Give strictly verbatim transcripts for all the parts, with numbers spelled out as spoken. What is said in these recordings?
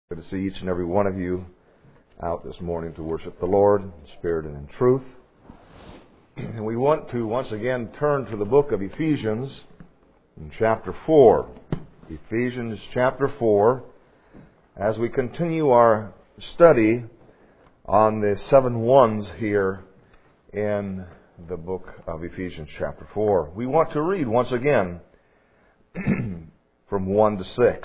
Good to see each and every one of you out this morning to worship the Lord in spirit and in truth. And we want to once again turn to the book of Ephesians in chapter four. Ephesians chapter four, as we continue our study on the seven ones here in the book of Ephesians chapter four. We want to read once again from one to six.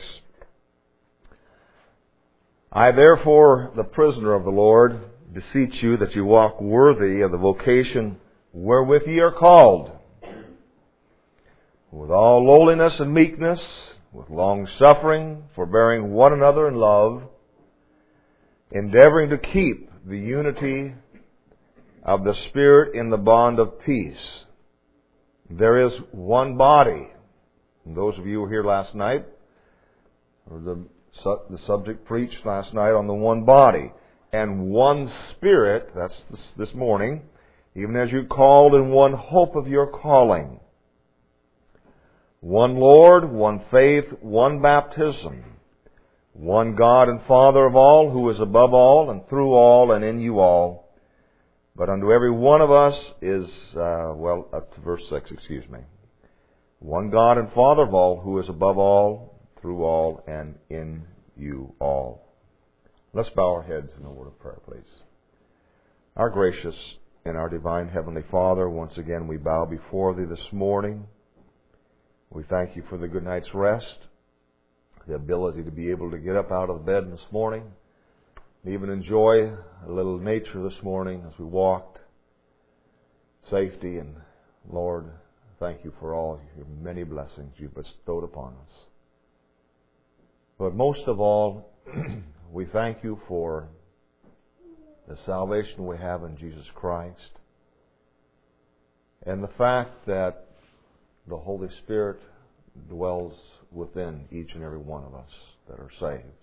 I therefore, the prisoner of the Lord, beseech you that you walk worthy of the vocation wherewith ye are called, with all lowliness and meekness, with long suffering, forbearing one another in love, endeavoring to keep the unity of the Spirit in the bond of peace. There is one body. And those of you who were here last night, or the The subject preached last night on the one body and one Spirit, that's this, this morning, even as you called in one hope of your calling. One Lord, one faith, one baptism, one God and Father of all, who is above all and through all and in you all. But unto every one of us is, uh, well, up to verse six, excuse me. One God and Father of all, who is above all, through all, and in you all. Let's bow our heads in a word of prayer, please. Our gracious and our divine Heavenly Father, once again we bow before Thee this morning. We thank You for the good night's rest, the ability to be able to get up out of bed this morning, and even enjoy a little nature this morning as we walked, safety, and Lord, thank You for all Your many blessings You've bestowed upon us. But most of all, we thank You for the salvation we have in Jesus Christ and the fact that the Holy Spirit dwells within each and every one of us that are saved.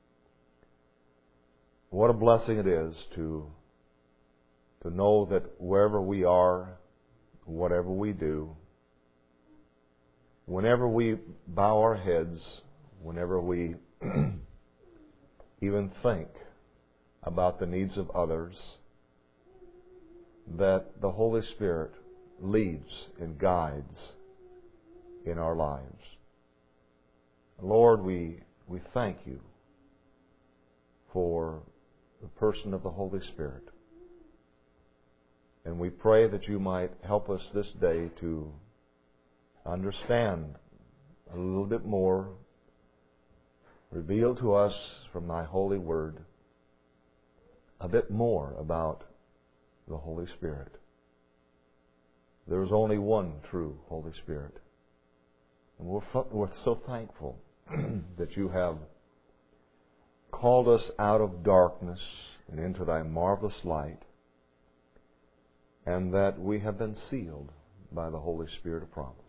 What a blessing it is to, to know that wherever we are, whatever we do, whenever we bow our heads, whenever we even think about the needs of others, that the Holy Spirit leads and guides in our lives. Lord, we, we thank You for the person of the Holy Spirit. And we pray that You might help us this day to understand a little bit more. Reveal to us from Thy holy word a bit more about the Holy Spirit. There is only one true Holy Spirit. And we're, we're so thankful that You have called us out of darkness and into Thy marvelous light, and that we have been sealed by the Holy Spirit of promise.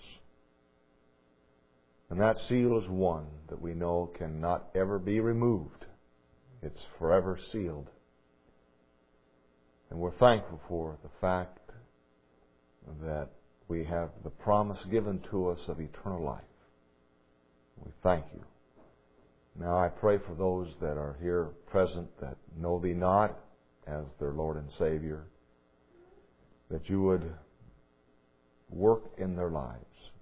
And that seal is one that we know cannot ever be removed. It's forever sealed. And we're thankful for the fact that we have the promise given to us of eternal life. We thank You. Now I pray for those that are here present that know Thee not as their Lord and Savior, that You would work in their lives.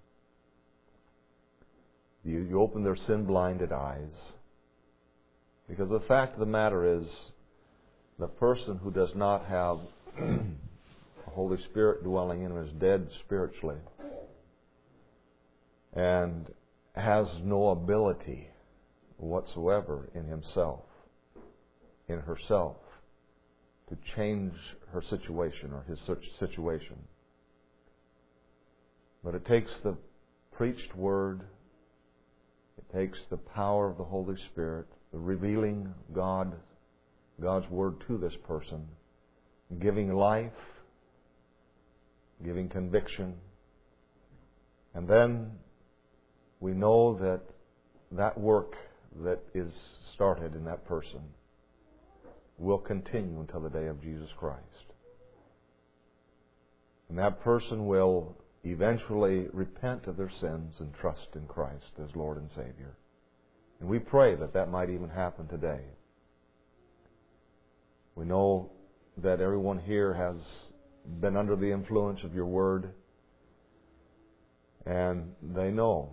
You, you open their sin-blinded eyes. Because the fact of the matter is, the person who does not have the Holy Spirit dwelling in him is dead spiritually and has no ability whatsoever in himself, in herself, to change her situation or his situation. But it takes the preached word, it takes the power of the Holy Spirit, the revealing God, God's Word to this person, giving life, giving conviction. And then we know that that work that is started in that person will continue until the day of Jesus Christ. And that person will eventually repent of their sins and trust in Christ as Lord and Savior. And we pray that that might even happen today. We know that everyone here has been under the influence of your Word, and they know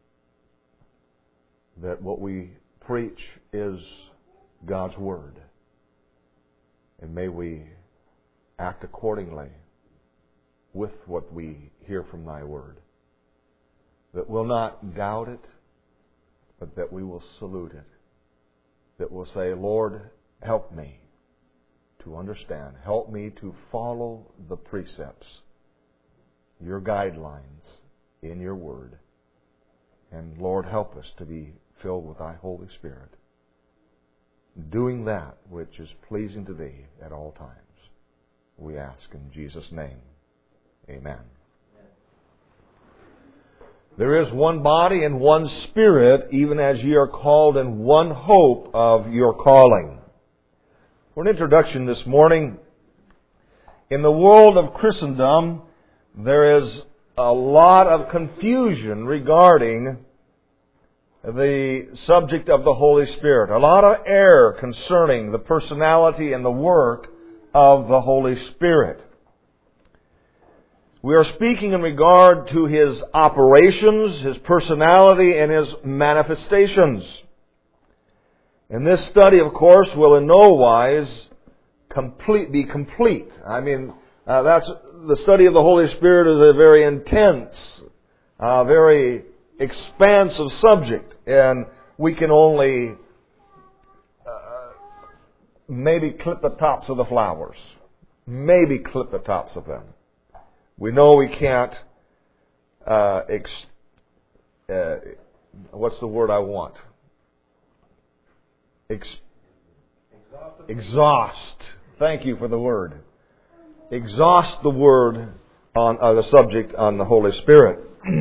that what we preach is God's Word. And may we act accordingly with what we hear from Thy Word. That we'll not doubt it, but that we will salute it. That we'll say, Lord, help me to understand. Help me to follow the precepts, your guidelines in your Word. And Lord, help us to be filled with Thy Holy Spirit, doing that which is pleasing to Thee at all times. We ask in Jesus' name. Amen. There is one body and one Spirit, even as ye are called in one hope of your calling. For an introduction this morning, in the world of Christendom, there is a lot of confusion regarding the subject of the Holy Spirit. A lot of error concerning the personality and the work of the Holy Spirit. We are speaking in regard to His operations, His personality, and His manifestations. And this study, of course, will in no wise complete, be complete. I mean, uh, that's the study of the Holy Spirit is a very intense, uh, very expansive subject, and we can only uh, maybe clip the tops of the flowers, maybe clip the tops of them. We know we can't, uh, ex- uh, what's the word I want? Ex- exhaust. Thank you for the word. Exhaust the word on uh, the subject on the Holy Spirit.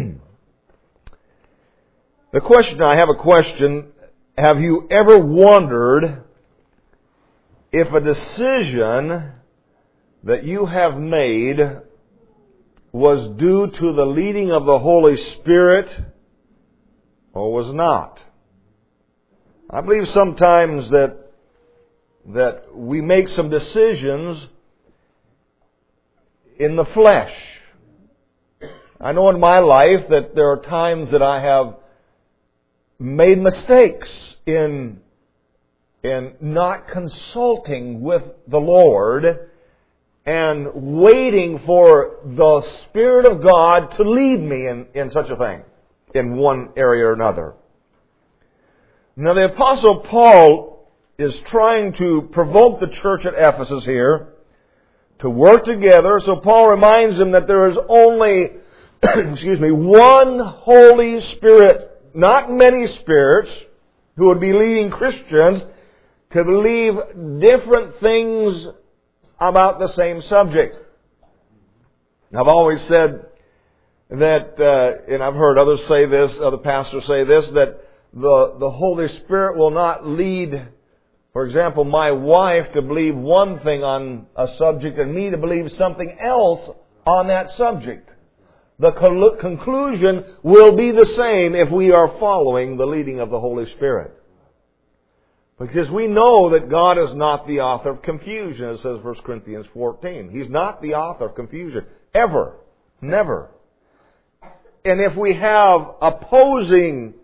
The question, I have a question. Have you ever wondered if a decision that you have made was due to the leading of the Holy Spirit or was not? I believe sometimes that that we make some decisions in the flesh. I know in my life that there are times that I have made mistakes in in not consulting with the Lord and waiting for the Spirit of God to lead me in, in such a thing, in one area or another. Now the Apostle Paul is trying to provoke the church at Ephesus here to work together. So Paul reminds them that there is only, excuse me, one Holy Spirit, not many spirits who would be leading Christians to believe different things about the same subject. I've always said that, uh, and I've heard others say this, other pastors say this, that the, the Holy Spirit will not lead, for example, my wife to believe one thing on a subject and me to believe something else on that subject. The col- conclusion will be the same if we are following the leading of the Holy Spirit. Because we know that God is not the author of confusion, as says First Corinthians fourteen. He's not the author of confusion. Ever. Never. And if we have opposing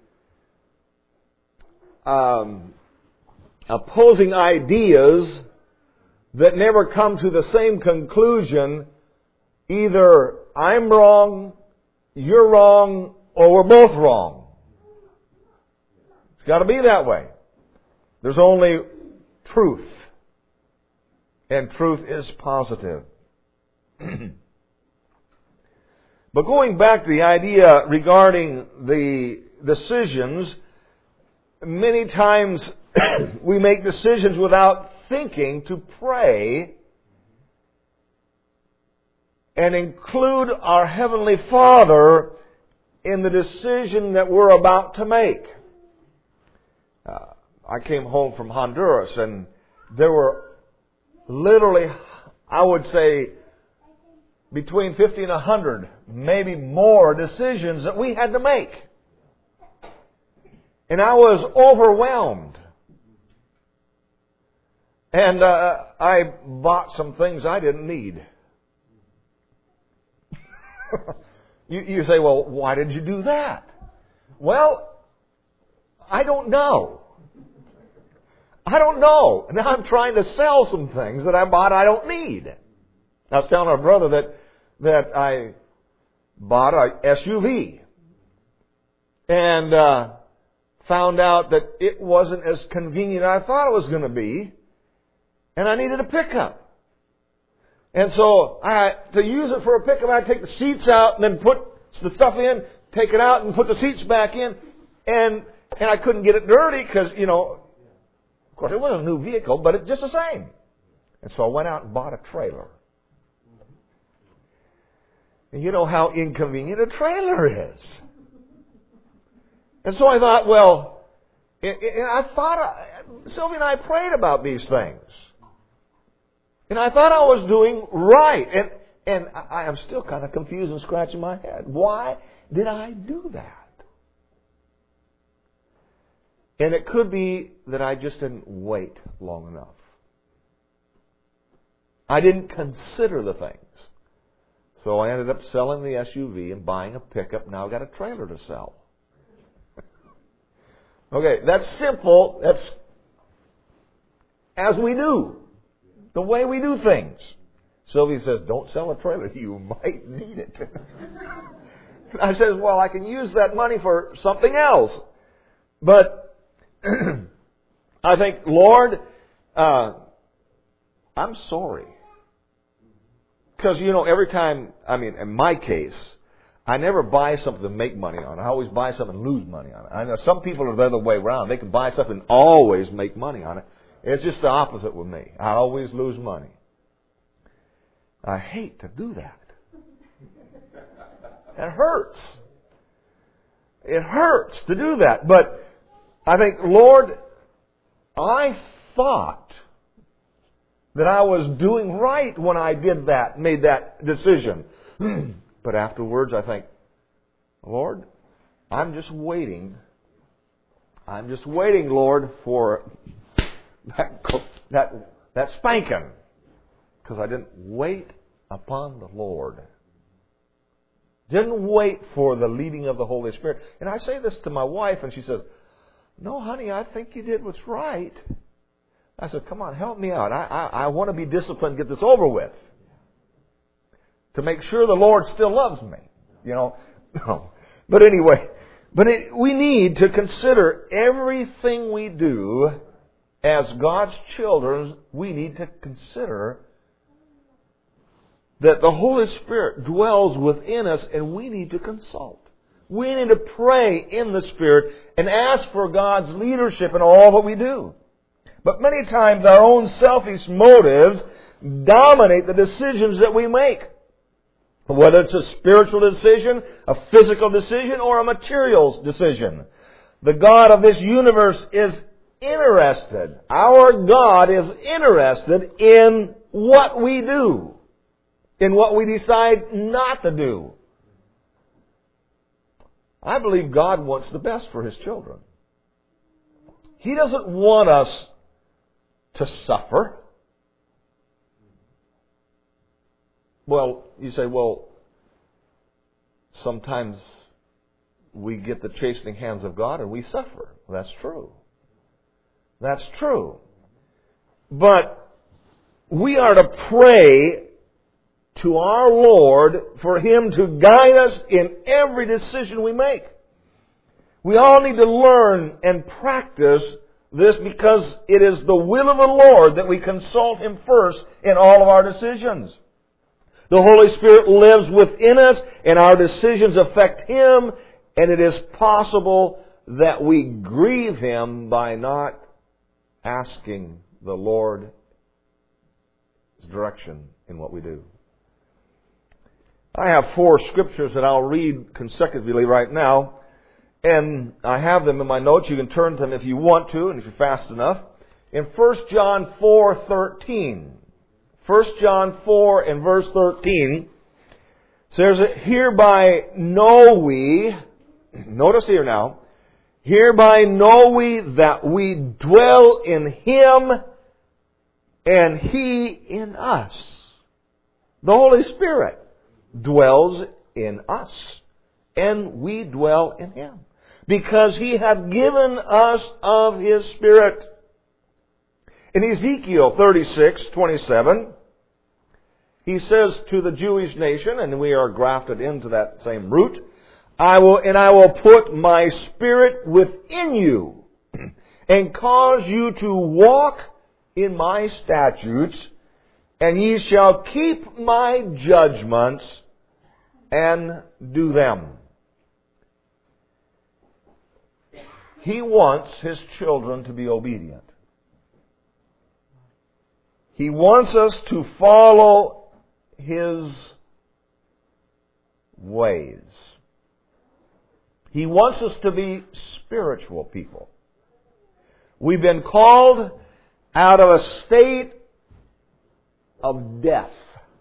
um, opposing ideas that never come to the same conclusion, either I'm wrong, you're wrong, or we're both wrong. It's got to be that way. There's only truth. And truth is positive. But going back to the idea regarding the decisions, many times we make decisions without thinking to pray and include our Heavenly Father in the decision that we're about to make. Uh, I came home from Honduras and there were literally, I would say, between fifty and one hundred, maybe more decisions that we had to make. And I was overwhelmed. And uh, I bought some things I didn't need. you, you say, well, why did you do that? Well, I don't know. I don't know. Now I'm trying to sell some things that I bought I don't need. I was telling our brother that that I bought a S U V. And uh, found out that it wasn't as convenient as I thought it was going to be. And I needed a pickup. And so I, to use it for a pickup, I take the seats out and then put the stuff in, take it out and put the seats back in. And and I couldn't get it dirty because, you know, of course it wasn't a new vehicle, but it's just the same. And so I went out and bought a trailer. And you know how inconvenient a trailer is. And so I thought, well, and I thought, Sylvia and I prayed about these things. And I thought I was doing right. And and I am still kind of confused and scratching my head. Why did I do that? And it could be that I just didn't wait long enough. I didn't consider the things. So I ended up selling the S U V and buying a pickup. Now I've got a trailer to sell. Okay, that's simple. That's as we do. The way we do things. Sylvia says, don't sell a trailer. You might need it. I says, well, I can use that money for something else. But I think, Lord, uh, I'm sorry. Because, you know, every time, I mean, in my case, I never buy something to make money on it. I always buy something and lose money on it. I know some people are the other way around. They can buy something and always make money on it. It's just the opposite with me. I always lose money. I hate to do that. It hurts. It hurts to do that. But I think, Lord, I thought that I was doing right when I did that, made that decision. But afterwards I think, Lord, I'm just waiting. I'm just waiting, Lord, for that that that spanking. Because I didn't wait upon the Lord. Didn't wait for the leading of the Holy Spirit. And I say this to my wife, and she says, no, honey, I think you did what's right. I said, come on, help me out. I, I, I want to be disciplined, get this over with. To make sure the Lord still loves me. You know, no. But anyway, but it, we need to consider everything we do as God's children. We need to consider that the Holy Spirit dwells within us, and we need to consult. We need to pray in the Spirit and ask for God's leadership in all that we do. But many times our own selfish motives dominate the decisions that we make. Whether it's a spiritual decision, a physical decision, or a material decision. The God of this universe is interested. Our God is interested in what we do. In what we decide not to do. I believe God wants the best for His children. He doesn't want us to suffer. Well, you say, well, sometimes we get the chastening hands of God and we suffer. That's true. That's true. But we are to pray to our Lord for Him to guide us in every decision we make. We all need to learn and practice this because it is the will of the Lord that we consult Him first in all of our decisions. The Holy Spirit lives within us, and our decisions affect Him, and it is possible that we grieve Him by not asking the Lord's direction in what we do. I have four scriptures that I'll read consecutively right now, and I have them in my notes. You can turn to them if you want to, and if you're fast enough. In First John four thirteen. First John four and verse thirteen says, hereby know we, notice here now, Hereby know we that we dwell in Him and He in us. The Holy Spirit dwells in us and we dwell in Him because He hath given us of His Spirit. In Ezekiel thirty-six twenty-seven, He says to the Jewish nation, and we are grafted into that same root, I will, and I will put my Spirit within you and cause you to walk in my statutes, and ye shall keep my judgments and do them. He wants His children to be obedient. He wants us to follow His ways. He wants us to be spiritual people. We've been called out of a state of death.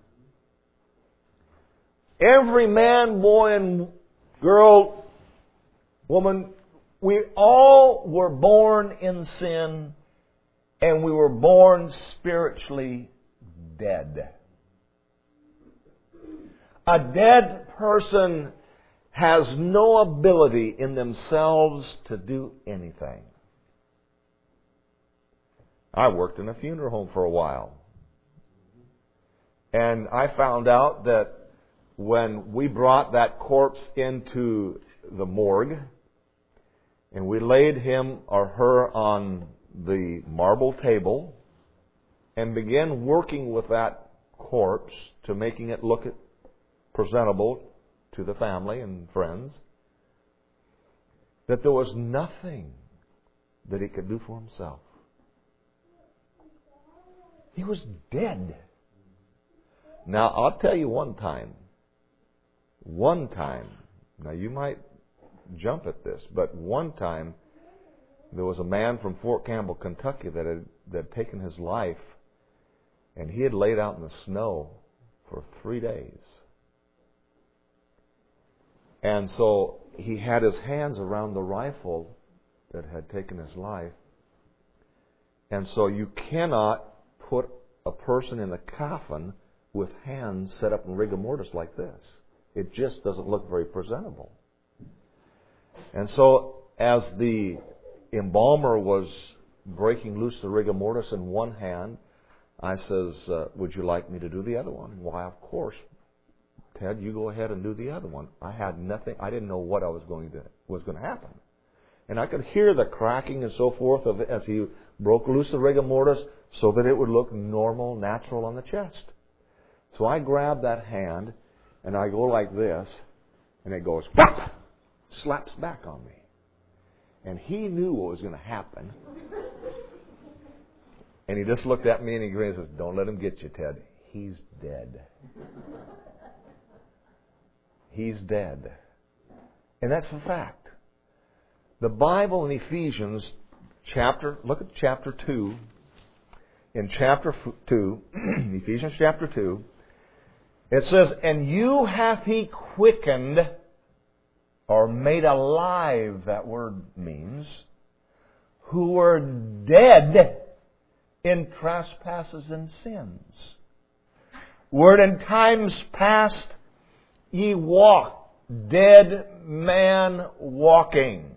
Every man, boy, and girl, woman, we all were born in sin, and we were born spiritually dead. A dead person has no ability in themselves to do anything. I worked in a funeral home for a while. And I found out that when we brought that corpse into the morgue and we laid him or her on the marble table and began working with that corpse to making it look presentable to the family and friends, that there was nothing that he could do for himself. He was dead. Now, I'll tell you one time. One time. Now, you might jump at this, but one time there was a man from Fort Campbell, Kentucky that had, that had taken his life, and he had laid out in the snow for three days. And so he had his hands around the rifle that had taken his life. And so you cannot put a person in a coffin with hands set up in rigor mortis like this. It just doesn't look very presentable. And so as the embalmer was breaking loose the rigor mortis in one hand, I says, uh, would you like me to do the other one? Why, of course. Ted, you go ahead and do the other one. I had nothing. I didn't know what I was going to was going to happen, and I could hear the cracking and so forth of it as he broke loose the rigor mortis, so that it would look normal, natural on the chest. So I grab that hand and I go like this, and it goes whap, slaps back on me, and he knew what was going to happen, and he just looked at me and he grinned and says, "Don't let him get you, Ted. He's dead." He's dead. And that's a fact. The Bible in Ephesians chapter, look at chapter two. In chapter two, Ephesians chapter two, it says, "And you hath He quickened," or made alive, that word means, "who were dead in trespasses and sins. Where in times past ye walked, dead man walking."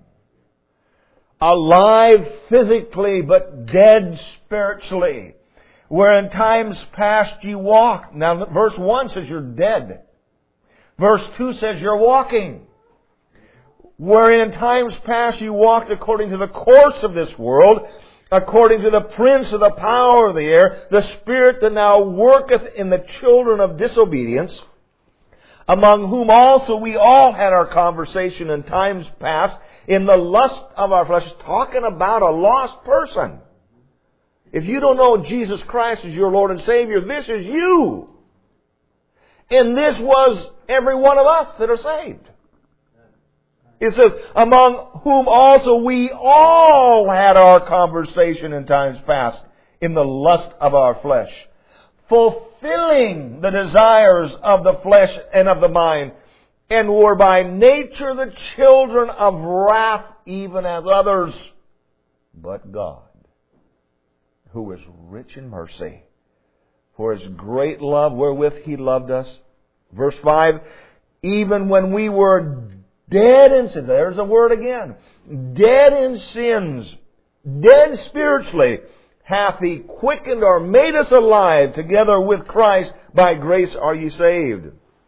Alive physically, but dead spiritually. Where in times past ye walked. Now, verse one says you're dead. Verse two says you're walking. Where in times past you walked according to the course of this world, according to the prince of the power of the air, the spirit that now worketh in the children of disobedience, among whom also we all had our conversation in times past, in the lust of our flesh. Talking about a lost person. If you don't know Jesus Christ as your Lord and Savior, this is you. And this was every one of us that are saved. It says, among whom also we all had our conversation in times past, in the lust of our flesh, fulfilling the desires of the flesh and of the mind, and were by nature the children of wrath, even as others, but God, who is rich in mercy, for His great love wherewith He loved us. Verse five, even when we were dead in sin, there's a word again, dead in sins, dead spiritually, hath He quickened or made us alive together with Christ. By grace are ye saved.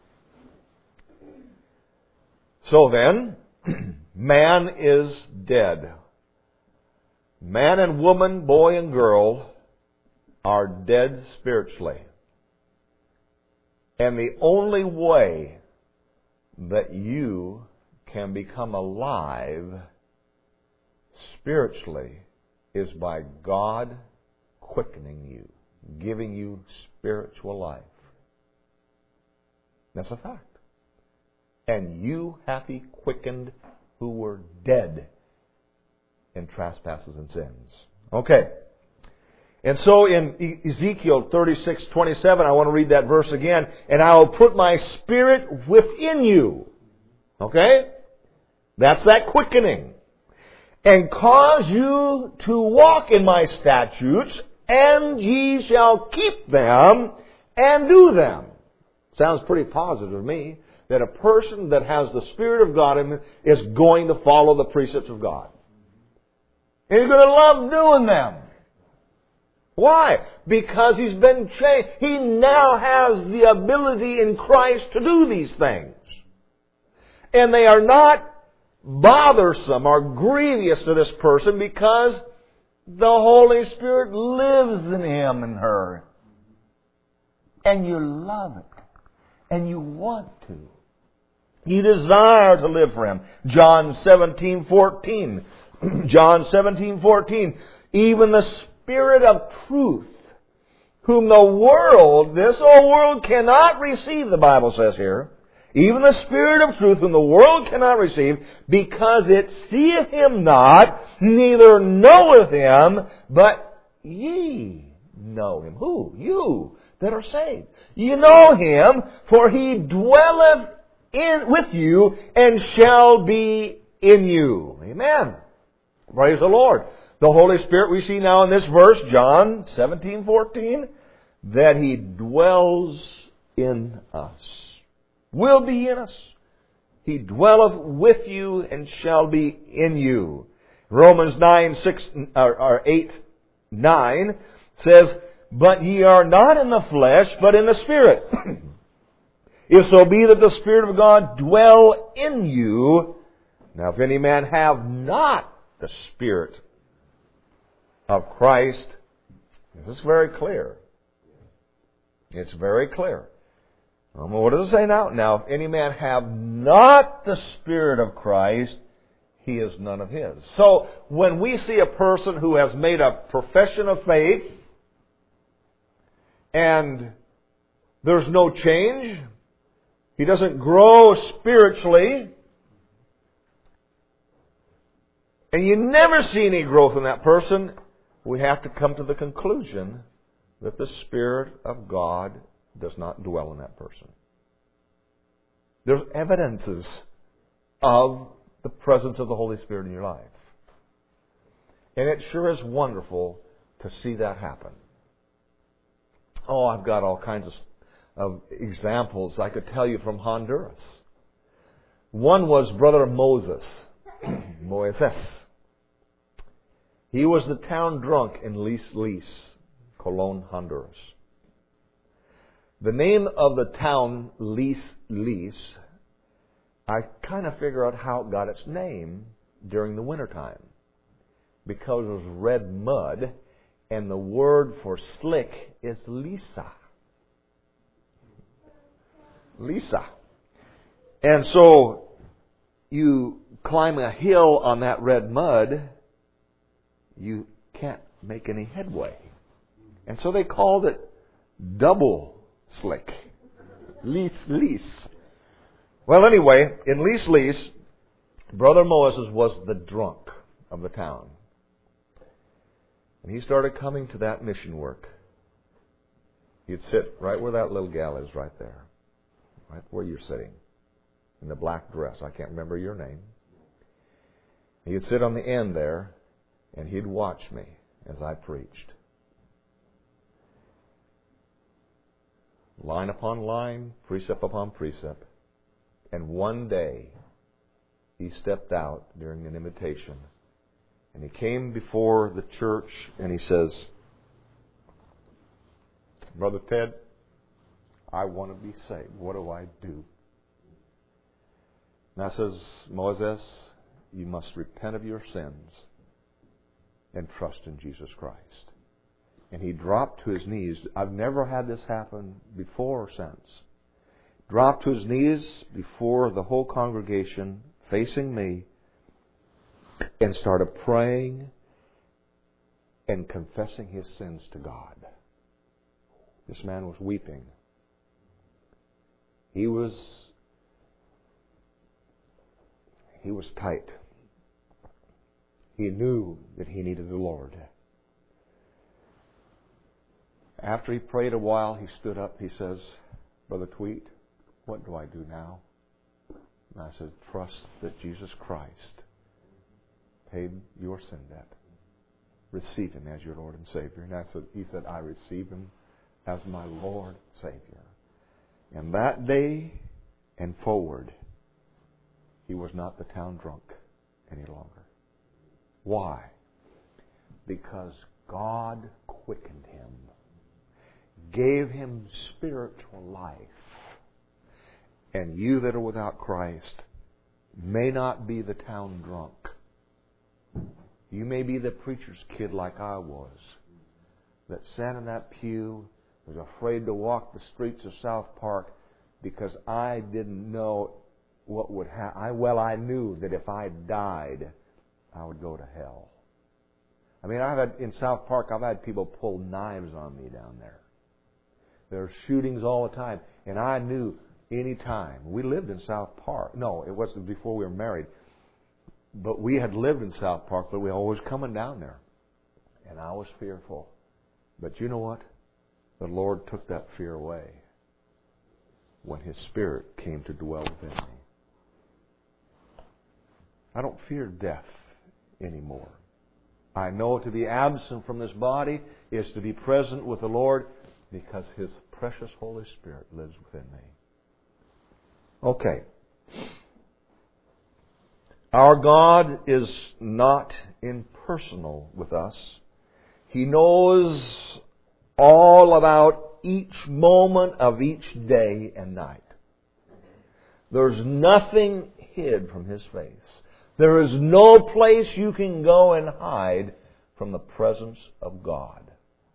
So then, man is dead. Man and woman, boy and girl, are dead spiritually. And the only way that you can become alive spiritually is by God quickening you, giving you spiritual life. That's a fact. And you hath He quickened who were dead in trespasses and sins. Okay. And so in Ezekiel thirty-six twenty-seven, I want to read that verse again. And I will put my Spirit within you. Okay? That's that quickening. And cause you to walk in my statutes, and ye shall keep them and do them. Sounds pretty positive to me, that a person that has the Spirit of God in him is going to follow the precepts of God. And he's going to love doing them. Why? Because he's been changed. He now has the ability in Christ to do these things. And they are not bothersome or grievous to this person because the Holy Spirit lives in him and her. And you love it. And you want to. You desire to live for Him. John seventeen fourteen. John seventeen fourteen. Even the Spirit of truth, whom the world, this old world cannot receive, the Bible says here. Even the Spirit of truth, whom the world cannot receive, because it seeth Him not, neither knoweth Him, but ye know Him. Who? You that are saved. You know Him, for He dwelleth in with you, and shall be in you. Amen. Praise the Lord. The Holy Spirit we see now in this verse, John seventeen fourteen, that He dwells in us. Will be in us. He dwelleth with you and shall be in you. Romans nine, six, or, or eight, nine says, but ye are not in the flesh, but in the Spirit. If so be that the Spirit of God dwell in you. Now if any man have not the Spirit of Christ, this is very clear. It's very clear. Um, what does it say now? Now, if any man have not the Spirit of Christ, he is none of His. So, when we see a person who has made a profession of faith, and there's no change, he doesn't grow spiritually, and you never see any growth in that person, we have to come to the conclusion that the Spirit of God does not dwell in that person. There's evidences of the presence of the Holy Spirit in your life. And it sure is wonderful to see that happen. Oh, I've got all kinds of, of examples I could tell you from Honduras. One was Brother Moses. Moises. He was the town drunk in Lis Lis, Colon, Honduras. The name of the town, Lis Lis, I kind of figure out how it got its name during the wintertime. Because it was red mud, and the word for slick is Lisa. Lisa. And so, you climb a hill on that red mud, you can't make any headway. And so they called it double slick. Lis Lis. Well, anyway, in Lis Lis, Brother Moses was the drunk of the town. And he started coming to that mission work. He'd sit right where that little gal is right there. Right where you're sitting. In the black dress. I can't remember your name. He'd sit on the end there, and he'd watch me as I preached. Line upon line, precept upon precept. And one day, he stepped out during an invitation, and he came before the church, and he says, Brother Ted, I want to be saved. What do I do? And I says, Moses, you must repent of your sins and trust in Jesus Christ. And he dropped to his knees. I've never had this happen before or since. Dropped to his knees before the whole congregation, facing me, and started praying and confessing his sins to God. This man was weeping. He was he was tight. He knew that he needed the Lord. After he prayed a while, he stood up. He says, Brother Tweet, what do I do now? And I said, trust that Jesus Christ paid your sin debt. Receive Him as your Lord and Savior. And I said, he said, I receive Him as my Lord and Savior. And that day and forward, he was not the town drunk any longer. Why? Because God quickened him, gave him spiritual life. And you that are without Christ may not be the town drunk. You may be the preacher's kid like I was, that sat in that pew, was afraid to walk the streets of South Park because I didn't know what would happen. I, well, I knew that if I died, I would go to hell. I mean, I've had, in South Park, I've had people pull knives on me down there. There are shootings all the time. And I knew any time. We lived in South Park. No, it wasn't before we were married. But we had lived in South Park, but we were always coming down there. And I was fearful. But you know what? The Lord took that fear away when His Spirit came to dwell within me. I don't fear death anymore. I know to be absent from this body is to be present with the Lord because His precious Holy Spirit lives within me. Okay. Our God is not impersonal with us. He knows all about each moment of each day and night. There's nothing hid from His face. There is no place you can go and hide from the presence of God.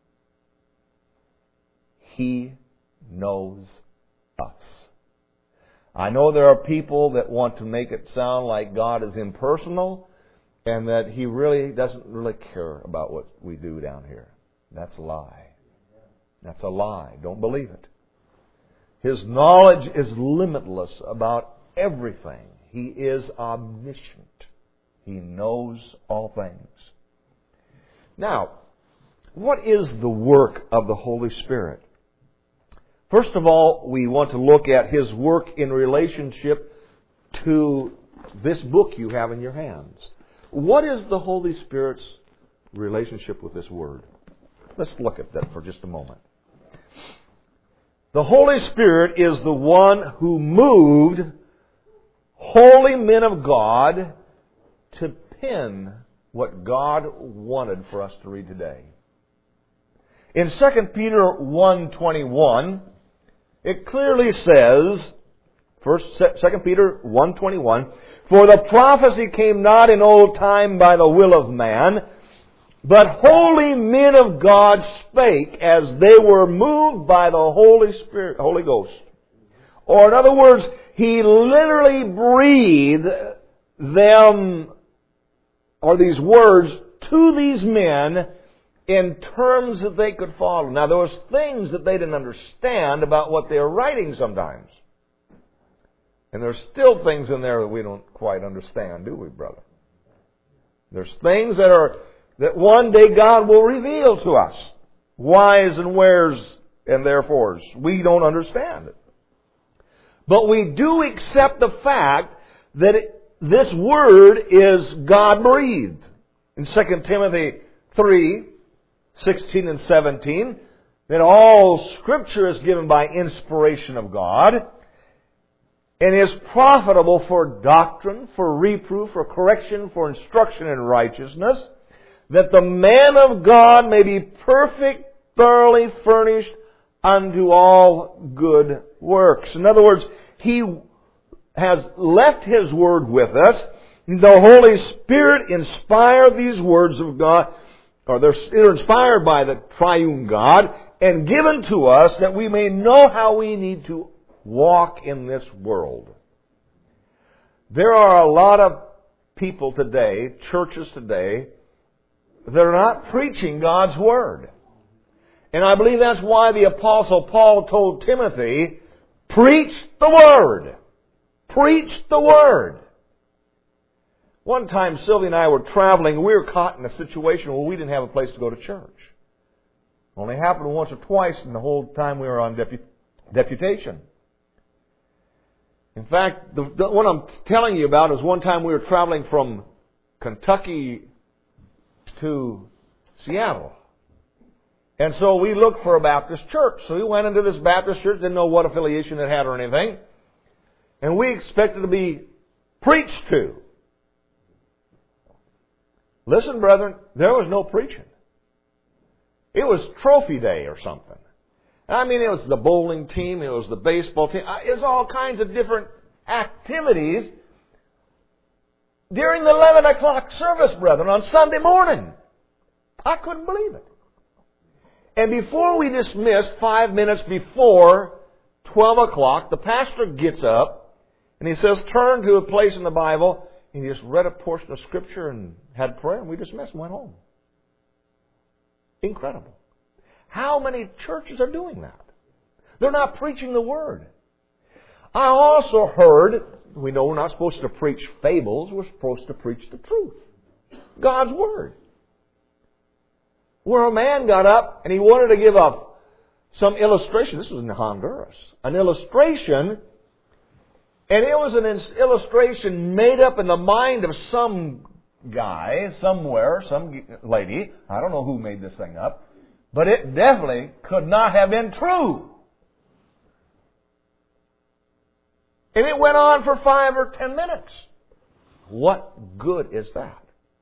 He knows us. I know there are people that want to make it sound like God is impersonal and that He really doesn't really care about what we do down here. That's a lie. That's a lie. Don't believe it. His knowledge is limitless about everything. He is omniscient. He knows all things. Now, what is the work of the Holy Spirit? First of all, we want to look at His work in relationship to this book you have in your hands. What is the Holy Spirit's relationship with this Word? Let's look at that for just a moment. The Holy Spirit is the one who moved holy men of God to pen what God wanted for us to read today. In Second Peter one twenty-one, it clearly says, First, Second Peter one twenty-one, for the prophecy came not in old time by the will of man, but holy men of God spake as they were moved by the Holy Spirit, Holy Ghost. Or in other words, He literally breathed them, or these words, to these men in terms that they could follow. Now, there was things that they didn't understand about what they were writing sometimes. And there's still things in there that we don't quite understand, do we, brother? There's things that are that one day God will reveal to us. Whys and wheres and therefores. We don't understand it. But we do accept the fact that it, this Word is God-breathed. In Second Timothy three, sixteen and seventeen, that all Scripture is given by inspiration of God, and is profitable for doctrine, for reproof, for correction, for instruction in righteousness, that the man of God may be perfect, thoroughly furnished unto all good works. In other words, He has left His Word with us. The Holy Spirit inspired these words of God, or they're inspired by the triune God, and given to us that we may know how we need to walk in this world. There are a lot of people today, churches today, that are not preaching God's Word. And I believe that's why the Apostle Paul told Timothy, preach the Word. Preach the Word. One time, Sylvia and I were traveling, and we were caught in a situation where we didn't have a place to go to church. It only happened once or twice in the whole time we were on depu- deputation. In fact, the, the one I'm telling you about is one time we were traveling from Kentucky to Seattle. And so we looked for a Baptist church. So we went into this Baptist church, didn't know what affiliation it had or anything. And we expected to be preached to. Listen, brethren, there was no preaching. It was trophy day or something. I mean, it was the bowling team, it was the baseball team, it was all kinds of different activities during the eleven o'clock service, brethren, on Sunday morning. I couldn't believe it. And before we dismissed, five minutes before twelve o'clock, the pastor gets up and he says, turn to a place in the Bible, and he just read a portion of Scripture and had prayer, and we dismissed and went home. Incredible. How many churches are doing that? They're not preaching the Word. I also heard, we know we're not supposed to preach fables, we're supposed to preach the truth. God's Word. Where a man got up and he wanted to give up some illustration. This was in Honduras. An illustration, and it was an illustration made up in the mind of some guy, somewhere, some lady. I don't know who made this thing up. But it definitely could not have been true. And it went on for five or ten minutes. What good is that?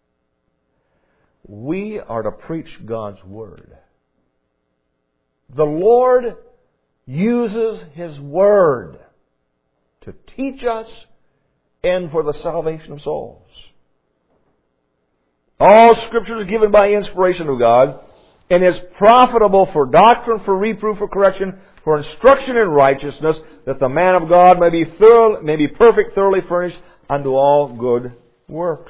We are to preach God's Word. The Lord uses His Word to teach us and for the salvation of souls. All Scripture is given by inspiration of God, and is profitable for doctrine, for reproof, for correction, for instruction in righteousness, that the man of God may be thorough, may be perfect, thoroughly furnished unto all good works.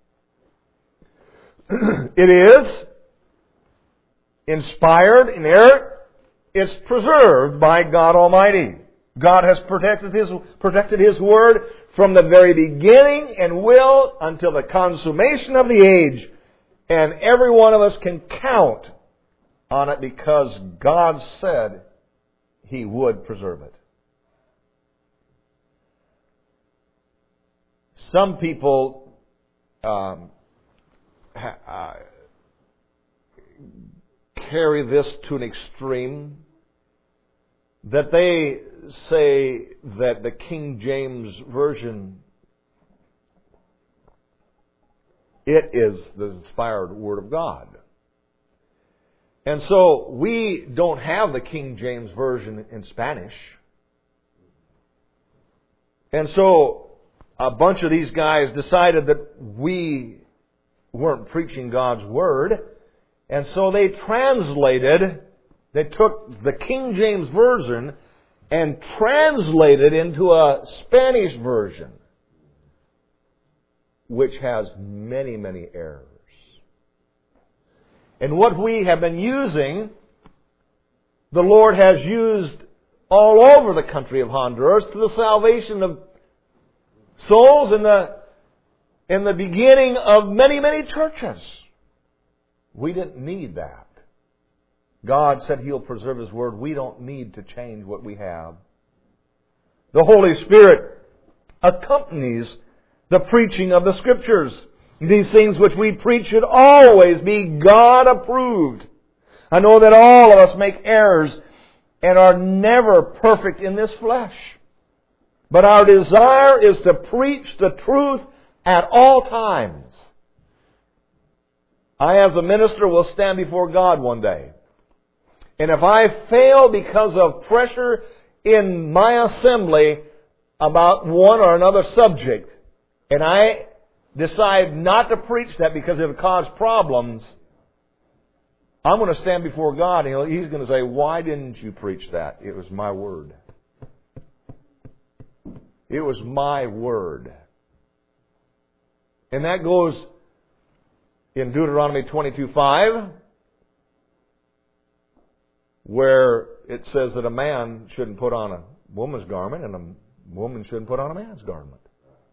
It is inspired, inerrant, it's preserved by God Almighty. God has protected His, protected His Word from the very beginning and will until the consummation of the age. And every one of us can count on it because God said He would preserve it. Some people um, ha, uh, carry this to an extreme, that they say that the King James Version, it is the inspired Word of God. And so we don't have the King James Version in Spanish. And so a bunch of these guys decided that we weren't preaching God's Word. And so they translated, they took the King James Version and translated into a Spanish version, which has many, many errors. And what we have been using, the Lord has used all over the country of Honduras to the salvation of souls in the, in the beginning of many, many churches. We didn't need that. God said He'll preserve His Word. We don't need to change what we have. The Holy Spirit accompanies the preaching of the Scriptures. These things which we preach should always be God approved. I know that all of us make errors and are never perfect in this flesh. But our desire is to preach the truth at all times. I, as a minister, will stand before God one day. And if I fail because of pressure in my assembly about one or another subject, and I decide not to preach that because it will cause problems, I'm going to stand before God and He's going to say, why didn't you preach that? It was my word. It was my word. And that goes in Deuteronomy twenty-two five, where it says that a man shouldn't put on a woman's garment and a woman shouldn't put on a man's garment.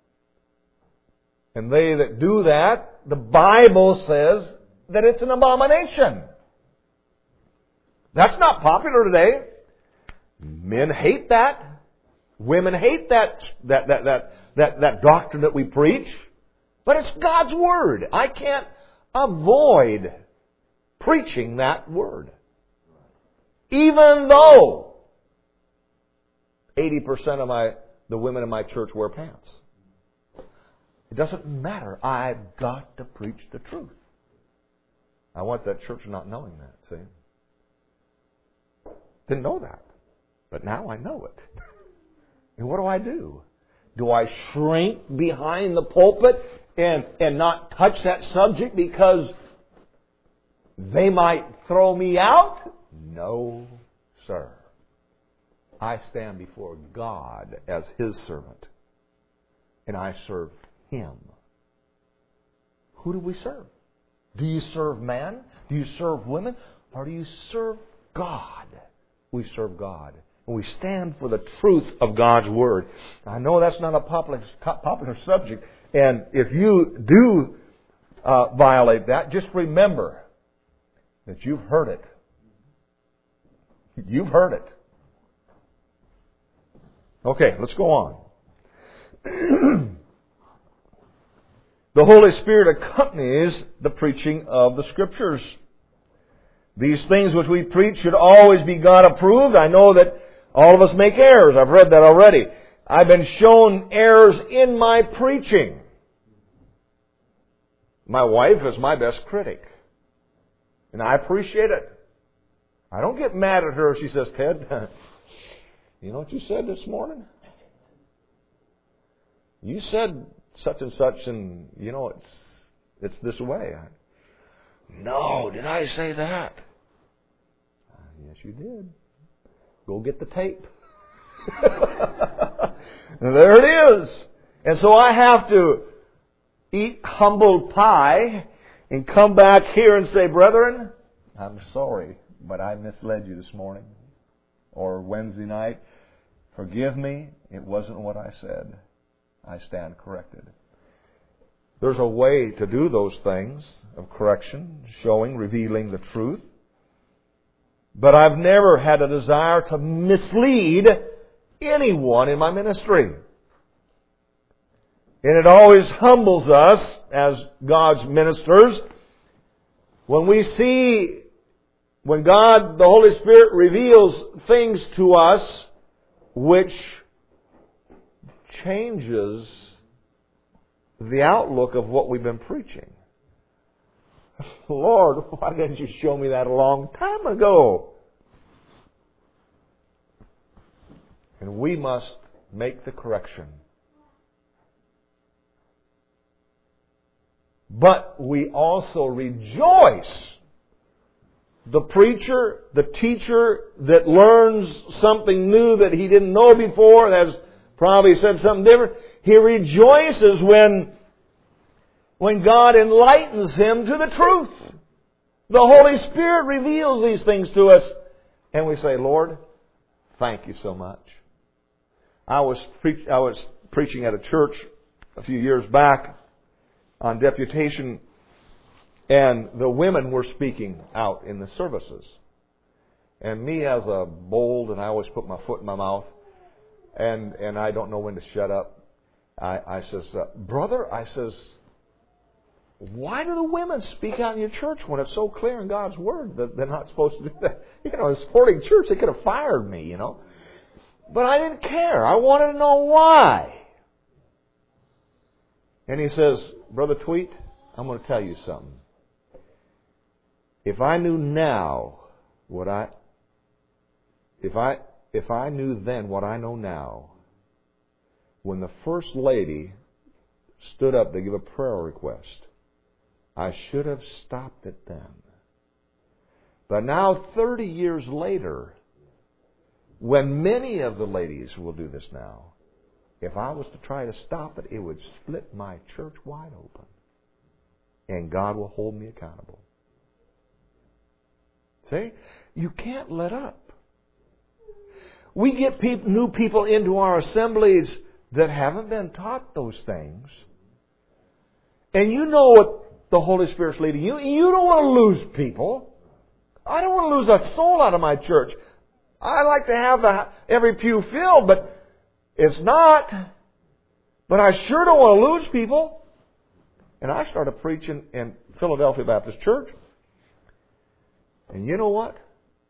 And they that do that, the Bible says that it's an abomination. That's not popular today. Men hate that. Women hate that that that that that, that doctrine that we preach. But it's God's Word. I can't avoid preaching that Word. Even though eighty percent of my the women in my church wear pants. It doesn't matter. I've got to preach the truth. I want that church not knowing that, see? Didn't know that. But now I know it. And what do I do? Do I shrink behind the pulpit and, and not touch that subject because they might throw me out? No, sir. I stand before God as His servant. And I serve Him. Who do we serve? Do you serve man? Do you serve women? Or do you serve God? We serve God. And we stand for the truth of God's Word. I know that's not a popular, popular subject. And if you do uh, violate that, just remember that you've heard it. You've heard it. Okay, let's go on. The Holy Spirit accompanies the preaching of the Scriptures. These things which we preach should always be God approved. I know that all of us make errors. I've read that already. I've been shown errors in my preaching. My wife is my best critic. And I appreciate it. I don't get mad at her if she says, Ted, you know what you said this morning? You said such and such, and you know it's it's this way. No, did I say that? Uh, yes, you did. Go get the tape. And there it is. And so I have to eat humble pie and come back here and say, brethren, I'm sorry, but I misled you this morning or Wednesday night. Forgive me. It wasn't what I said. I stand corrected. There's a way to do those things of correction, showing, revealing the truth. But I've never had a desire to mislead anyone in my ministry. And it always humbles us as God's ministers when we see, when God, the Holy Spirit, reveals things to us which changes the outlook of what we've been preaching. Lord, why didn't you show me that a long time ago? And we must make the correction. But we also rejoice. The preacher, the teacher that learns something new that he didn't know before, and has probably said something different, he rejoices when, when God enlightens him to the truth. The Holy Spirit reveals these things to us. And we say, Lord, thank you so much. I was, pre- I was preaching at a church a few years back on deputation, and the women were speaking out in the services. And me as a bold, and I always put my foot in my mouth, and, and I don't know when to shut up. I, I says, uh, brother, I says, why do the women speak out in your church when it's so clear in God's Word that they're not supposed to do that? You know, a sporting church, they could have fired me, you know. But I didn't care. I wanted to know why. And he says, Brother Tweet, I'm going to tell you something. If I knew now what I, if I, if I knew then what I know now, when the First Lady stood up to give a prayer request, I should have stopped it then. But now, thirty years later, when many of the ladies will do this now, if I was to try to stop it, it would split my church wide open. And God will hold me accountable. See? You can't let up. We get people, new people into our assemblies that haven't been taught those things. And you know what the Holy Spirit's leading you. You don't want to lose people. I don't want to lose a soul out of my church. I like to have the, every pew filled, but it's not. But I sure don't want to lose people. And I started preaching in Philadelphia Baptist Church. And you know what?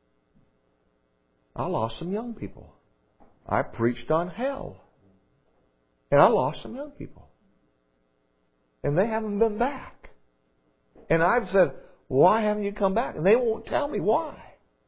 I lost some young people. I preached on hell. And I lost some young people. And they haven't been back. And I've said, why haven't you come back? And they won't tell me why.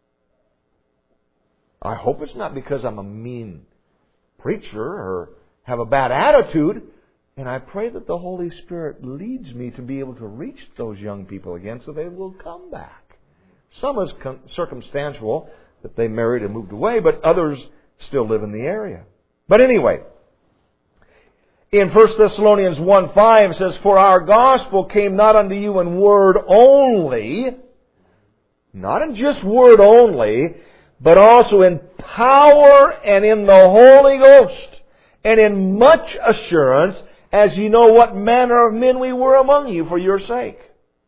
I hope it's not because I'm a mean preacher or have a bad attitude. And I pray that the Holy Spirit leads me to be able to reach those young people again so they will come back. Some is circumstantial, that they married and moved away, but others still live in the area. But anyway, in First Thessalonians one five it says, For our gospel came not unto you in word only, not in just word only, but also in power and in the Holy Ghost, and in much assurance, as ye know what manner of men we were among you for your sake.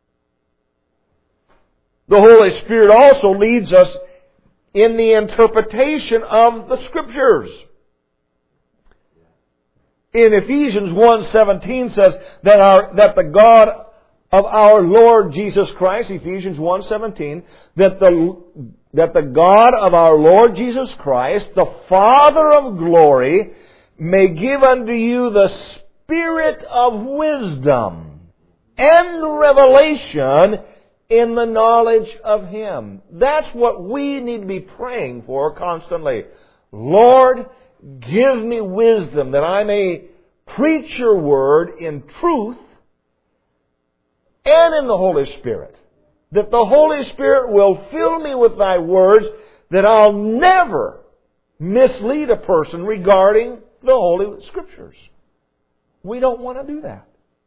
The Holy Spirit also leads us in the interpretation of the Scriptures. In Ephesians one seventeen says that our that the God of our Lord Jesus Christ, Ephesians one seventeen, that the that the God of our Lord Jesus Christ, the Father of glory, may give unto you the spirit of wisdom and revelation in the knowledge of Him. That's what we need to be praying for constantly. Lord, give me wisdom that I may preach your word in truth and in the Holy Spirit. That the Holy Spirit will fill me with thy words, that I'll never mislead a person regarding the Holy Scriptures. We don't want to do that.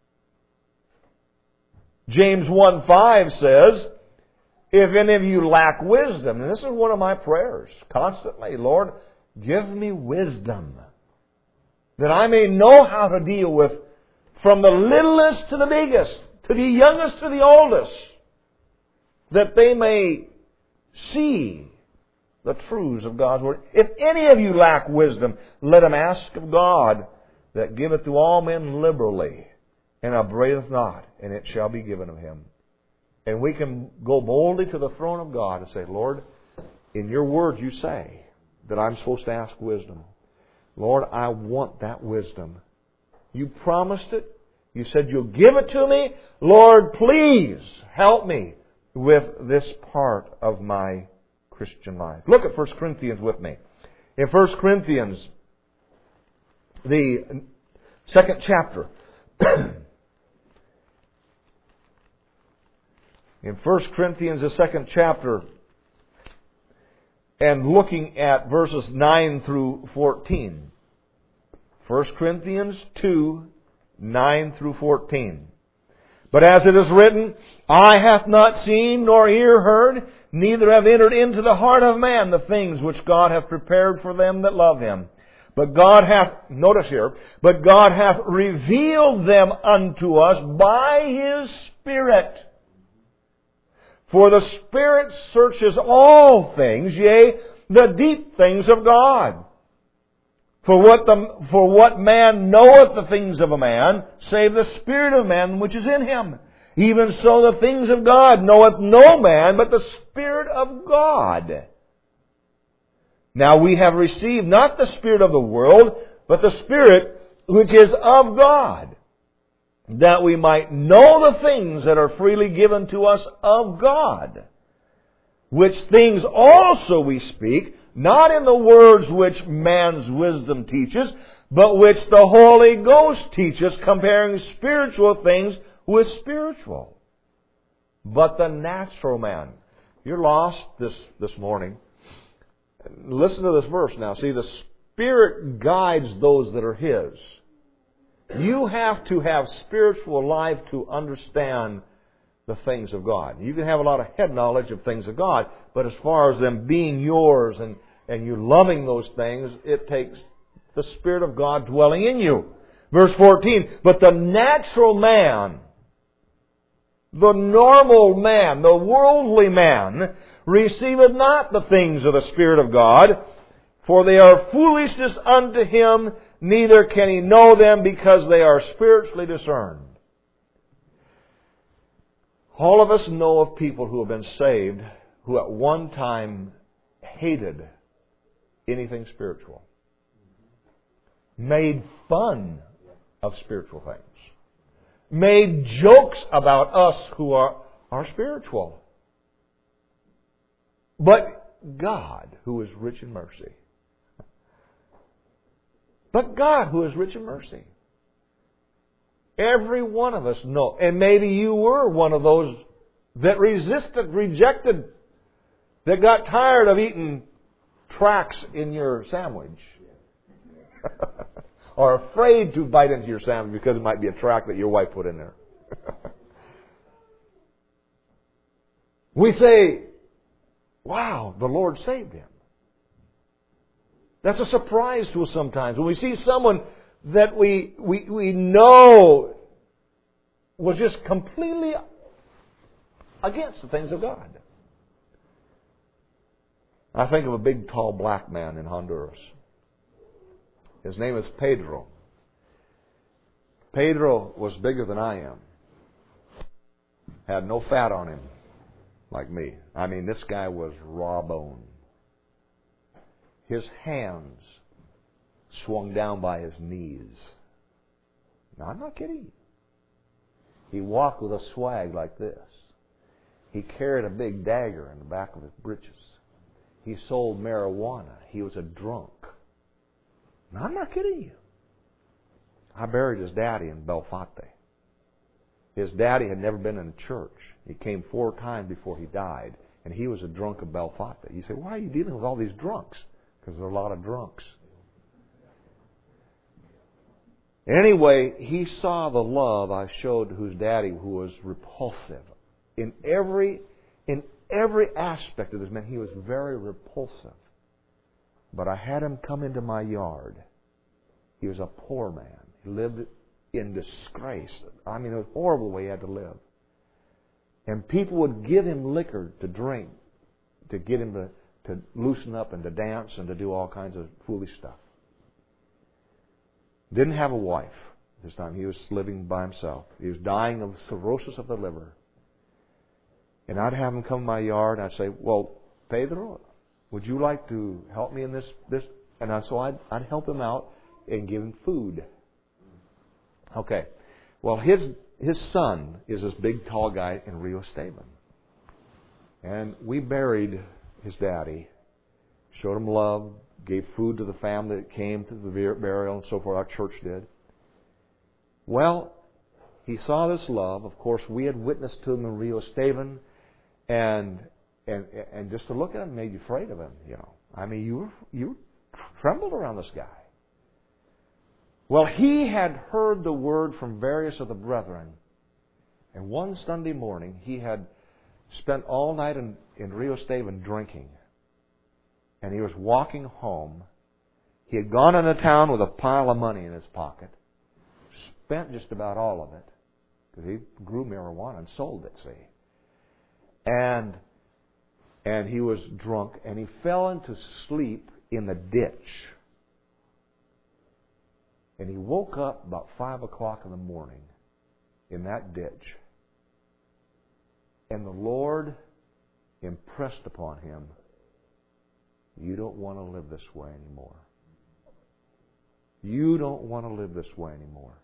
James one five says, if any of you lack wisdom, and this is one of my prayers constantly, Lord, give me wisdom, that I may know how to deal with from the littlest to the biggest, to the youngest to the oldest, that they may see the truths of God's Word. If any of you lack wisdom, let him ask of God, that giveth to all men liberally, and upbraideth not, and it shall be given of him. And we can go boldly to the throne of God and say, Lord, in your word you say that I'm supposed to ask wisdom. Lord, I want that wisdom. You promised it. You said you'll give it to me. Lord, please help me with this part of my Christian life. Look at First Corinthians with me. In First Corinthians, the second chapter. In First Corinthians, the second chapter, and looking at verses nine through fourteen. First Corinthians two, nine through fourteen. But as it is written, eye hath not seen, nor ear heard, neither have entered into the heart of man the things which God hath prepared for them that love Him. But God hath, notice here, but God hath revealed them unto us by His Spirit. For the Spirit searches all things, yea, the deep things of God. For what the for what man knoweth the things of a man, save the spirit of man which is in him? Even so the things of God knoweth no man, but the Spirit of God. Now we have received not the spirit of the world, but the Spirit which is of God, that we might know the things that are freely given to us of God. Which things also we speak, not in the words which man's wisdom teaches, but which the Holy Ghost teaches, comparing spiritual things with spiritual. But the natural man. You're lost this, this morning. Listen to this verse now. See, the Spirit guides those that are His. You have to have spiritual life to understand the things of God. You can have a lot of head knowledge of things of God, but as far as them being yours and, and you loving those things, it takes the Spirit of God dwelling in you. Verse fourteen, but the natural man, the normal man, the worldly man, receiveth not the things of the Spirit of God, for they are foolishness unto him, neither can he know them because they are spiritually discerned. All of us know of people who have been saved who at one time hated anything spiritual. Made fun of spiritual things. Made jokes about us who are, are spiritual. But God, who is rich in mercy. But God, who is rich in mercy. Every one of us know. And maybe you were one of those that resisted, rejected, that got tired of eating tracks in your sandwich. Or afraid to bite into your sandwich because it might be a track that your wife put in there. We say, wow, the Lord saved him. That's a surprise to us sometimes. When we see someone that we, we, we know was just completely against the things of God. I think of a big, tall, black man in Honduras. His name is Pedro. Pedro was bigger than I am. Had no fat on him like me. I mean, this guy was raw bone. His hands swung down by his knees. Now, I'm not kidding you. He walked with a swag like this. He carried a big dagger in the back of his breeches. He sold marijuana. He was a drunk. Now, I'm not kidding you. I buried his daddy in Belfate. His daddy had never been in a church. He came four times before he died, and he was a drunk of Belfate. You say, why are you dealing with all these drunks? Because there are a lot of drunks. Anyway, he saw the love I showed whose daddy, who was repulsive. In every, in every aspect of this man, he was very repulsive. But I had him come into my yard. He was a poor man. He lived in disgrace. I mean, it was horrible the way he had to live. And people would give him liquor to drink to get him to, to loosen up and to dance and to do all kinds of foolish stuff. Didn't have a wife this time. He was living by himself. He was dying of cirrhosis of the liver. And I'd have him come to my yard and I'd say, well, Pedro, would you like to help me in this? this? And I, so I'd, I'd help him out and give him food. Okay. Well, his his son is this big, tall guy in Rio Esteban. And we buried his daddy, showed him love, gave food to the family that came to the burial and so forth. Our church did. Well, he saw this love. Of course, we had witnessed to him in Rio Esteban, and and and just to look at him made you afraid of him. You know, I mean, you you trembled around this guy. Well, he had heard the word from various of the brethren, and one Sunday morning he had spent all night in, in Rio Esteban drinking, and he was walking home. He had gone into town with a pile of money in his pocket, spent just about all of it, because he grew marijuana and sold it, see. And and he was drunk, and he fell into sleep in the ditch. And he woke up about five o'clock in the morning in that ditch. And the Lord impressed upon him, you don't want to live this way anymore. You don't want to live this way anymore.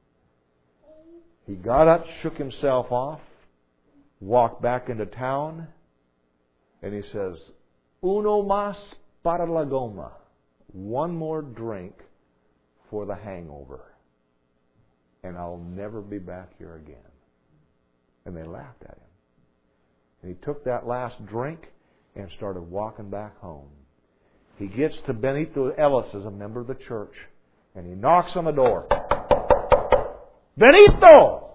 He got up, shook himself off, walked back into town, and he says, Uno más para la goma. One more drink for the hangover. And I'll never be back here again. And they laughed at him. And he took that last drink and started walking back home. He gets to Benito Ellis as a member of the church, and he knocks on the door. Benito!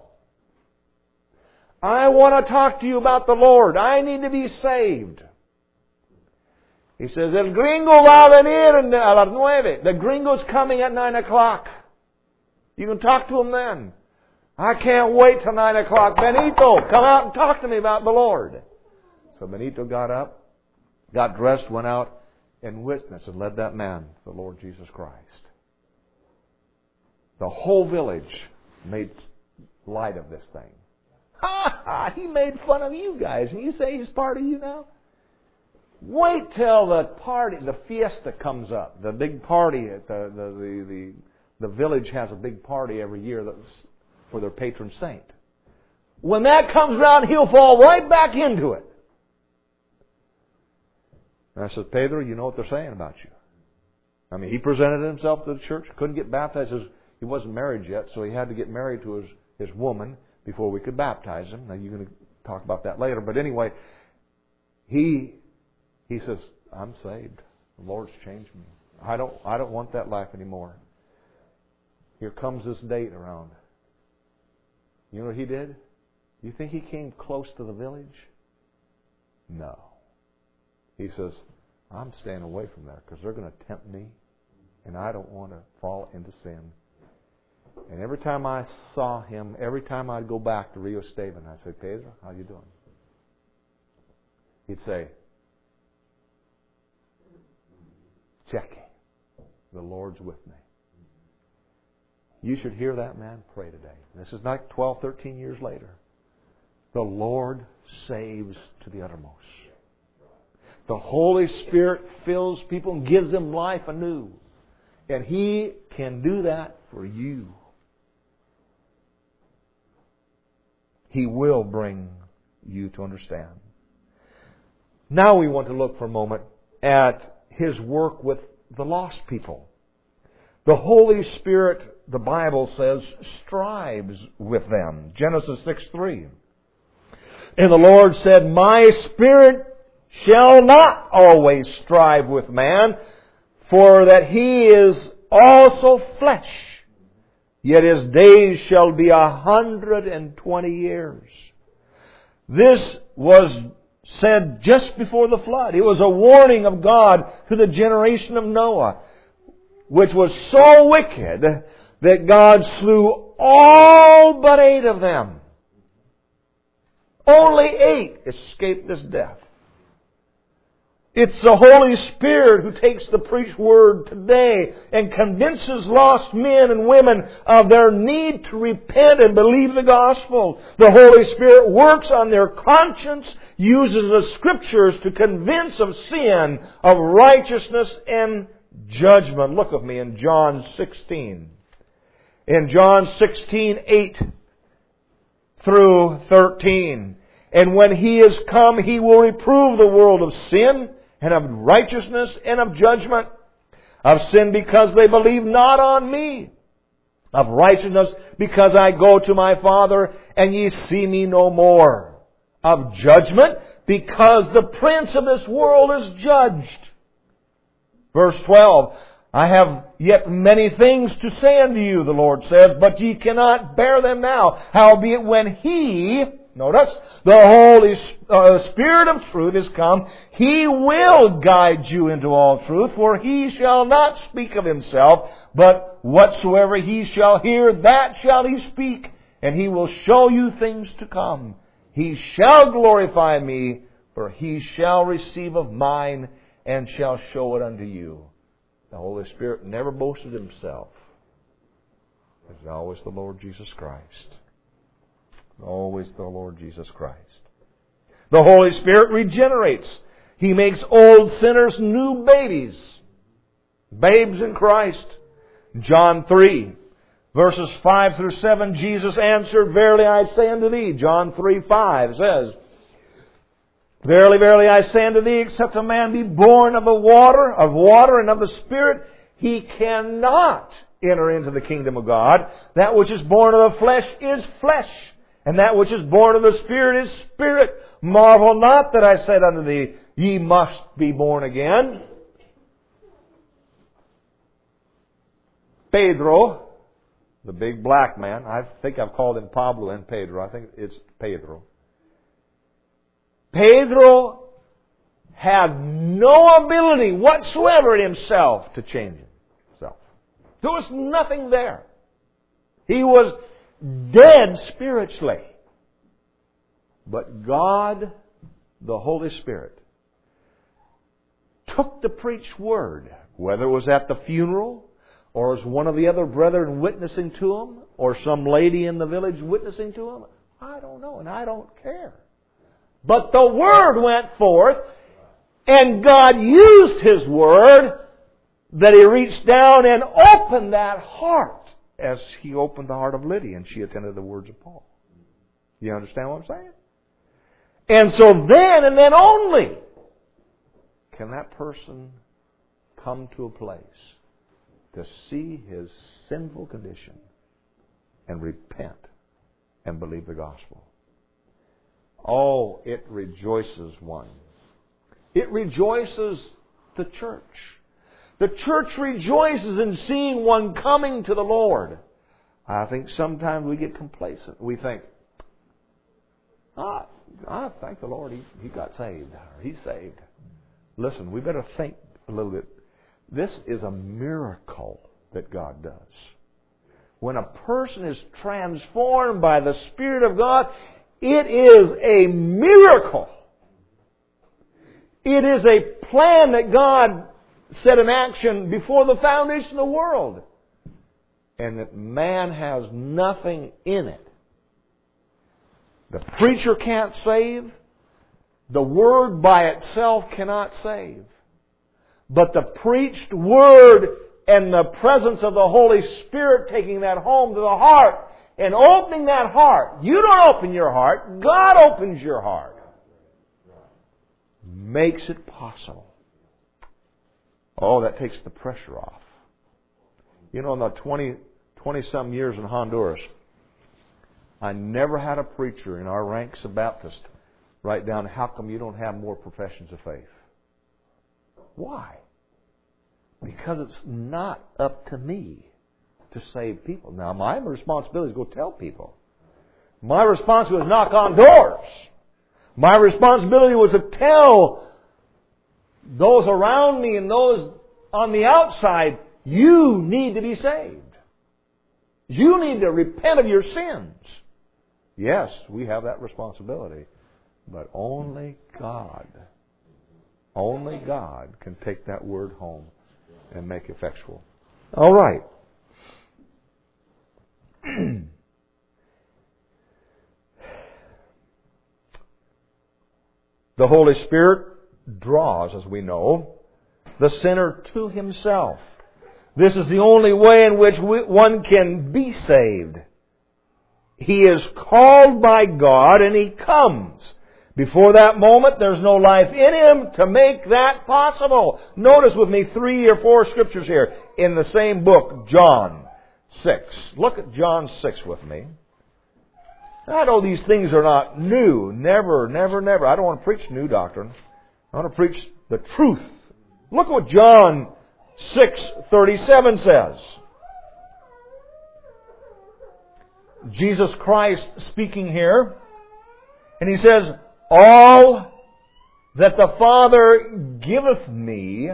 I want to talk to you about the Lord. I need to be saved. He says, El gringo va a venir a las nueve. The gringo's coming at nine o'clock. You can talk to him then. I can't wait till nine o'clock. Benito, come out and talk to me about the Lord. So Benito got up, got dressed, went out, and witnessed and led that man to the Lord Jesus Christ. The whole village made light of this thing. Ha ha! He made fun of you guys, and you say he's part of you now? Wait till the party, the fiesta comes up. The big party at the the the the, the village has a big party every year that's for their patron saint. When that comes around, he'll fall right back into it. And I said, Pedro, you know what they're saying about you. I mean, he presented himself to the church, couldn't get baptized. He wasn't married yet, so he had to get married to his, his woman before we could baptize him. Now, you're going to talk about that later. But anyway, he he says, I'm saved. The Lord's changed me. I don't, I don't want that life anymore. Here comes this date around. You know what he did? You think he came close to the village? No. He says, I'm staying away from there because they're going to tempt me, and I don't want to fall into sin. And every time I saw him, every time I'd go back to Rio Estevan, I'd say, Pedro, how you doing? He'd say, checking. The Lord's with me. You should hear that man pray today. This is like twelve, thirteen years later. The Lord saves to the uttermost. The Holy Spirit fills people and gives them life anew. And He can do that for you. He will bring you to understand. Now we want to look for a moment at His work with the lost people. The Holy Spirit, the Bible says, strives with them. Genesis six three. And the Lord said, My Spirit shall not always strive with man, for that he is also flesh. Yet his days shall be a hundred and twenty years. This was said just before the flood. It was a warning of God to the generation of Noah, which was so wicked that God slew all but eight of them. Only eight escaped this death. It's the Holy Spirit who takes the preached word today and convinces lost men and women of their need to repent and believe the gospel. The Holy Spirit works on their conscience, uses the Scriptures to convince of sin, of righteousness, and judgment. Look with me in John sixteen. In John sixteen, eight through thirteen. And when He is come, He will reprove the world of sin, and of righteousness, and of judgment. Of sin, because they believe not on me. Of righteousness, because I go to my Father, and ye see me no more. Of judgment, because the prince of this world is judged. Verse twelve. I have yet many things to say unto you, the Lord says, but ye cannot bear them now. Howbeit when He, notice, the Holy uh, Spirit of truth is come, He will guide you into all truth, for He shall not speak of Himself, but whatsoever He shall hear, that shall He speak, and He will show you things to come. He shall glorify me, for He shall receive of mine, and shall show it unto you. The Holy Spirit never boasted Himself. It's always the Lord Jesus Christ. Always the Lord Jesus Christ. The Holy Spirit regenerates. He makes old sinners new babies. Babes in Christ. John three, verses five through seven, Jesus answered, Verily I say unto thee, John three five says, Verily, verily I say unto thee, except a man be born of the water, of water and of the Spirit, he cannot enter into the kingdom of God. That which is born of the flesh is flesh, and that which is born of the Spirit is spirit. Marvel not that I said unto thee, ye must be born again. Pedro, the big black man, I think I've called him Pablo and Pedro. I think it's Pedro. Pedro had no ability whatsoever in himself to change himself. There was nothing there. He was dead spiritually. But God, the Holy Spirit, took the preached word, whether it was at the funeral, or as one of the other brethren witnessing to him, or some lady in the village witnessing to him. I don't know, and I don't care. But the Word went forth, and God used His Word that He reached down and opened that heart as He opened the heart of Lydia, and she attended the words of Paul. You understand what I'm saying? And so then, and then only, can that person come to a place to see his sinful condition and repent and believe the gospel. Oh, it rejoices one. It rejoices the church. The church rejoices in seeing one coming to the Lord. I think sometimes we get complacent. We think, ah, I thank the Lord he, he got saved. Or he's saved. Listen, we better think a little bit. This is a miracle that God does. When a person is transformed by the Spirit of God, it is a miracle. It is a plan that God set in action before the foundation of the world. And that man has nothing in it. The preacher can't save. The Word by itself cannot save. But the preached Word and the presence of the Holy Spirit taking that home to the heart and opening that heart. You don't open your heart. God opens your heart. Makes it possible. Oh, that takes the pressure off. You know, in the twenty, twenty-some years in Honduras, I never had a preacher in our ranks of Baptists write down, how come you don't have more professions of faith? Why? Because it's not up to me to save people. Now, my responsibility is to go tell people. My responsibility is to knock on doors. My responsibility was to tell those around me and those on the outside, you need to be saved. You need to repent of your sins. Yes, we have that responsibility. But only God, only God can take that word home and make it effectual. All right. The Holy Spirit draws, as we know, the sinner to Himself. This is the only way in which we, one can be saved. He is called by God and He comes. Before that moment, there's no life in him to make that possible. Notice with me three or four scriptures here in the same book, John six. Look at John six with me. I know these things are not new. Never, never, never. I don't want to preach new doctrine. I want to preach the truth. Look what John six thirty-seven says. Jesus Christ speaking here. And He says, all that the Father giveth me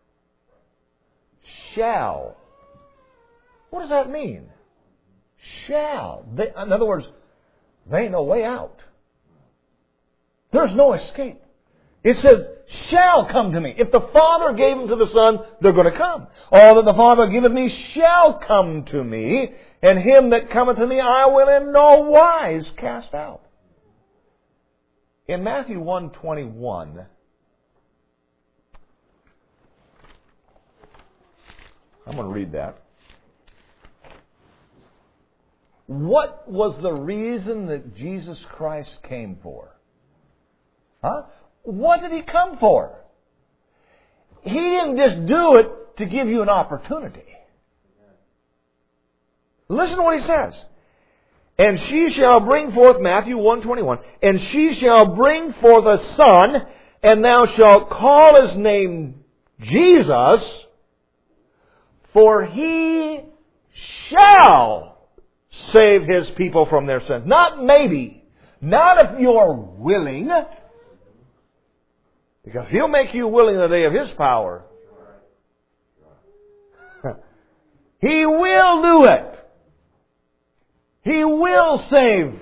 shall. What does that mean? Shall. They, in other words, there ain't no way out. There's no escape. It says, shall come to me. If the Father gave them to the Son, they're going to come. All that the Father giveth me shall come to me, and him that cometh to me I will in no wise cast out. In Matthew one twenty-one, I'm going to read that. What was the reason that Jesus Christ came for? Huh? What did He come for? He didn't just do it to give you an opportunity. Listen to what He says. And she shall bring forth, Matthew one twenty-one, and she shall bring forth a son, and thou shalt call his name Jesus, for he shall save his people from their sins. Not maybe. Not if you're willing. Because He'll make you willing the day of His power. He will do it. He will save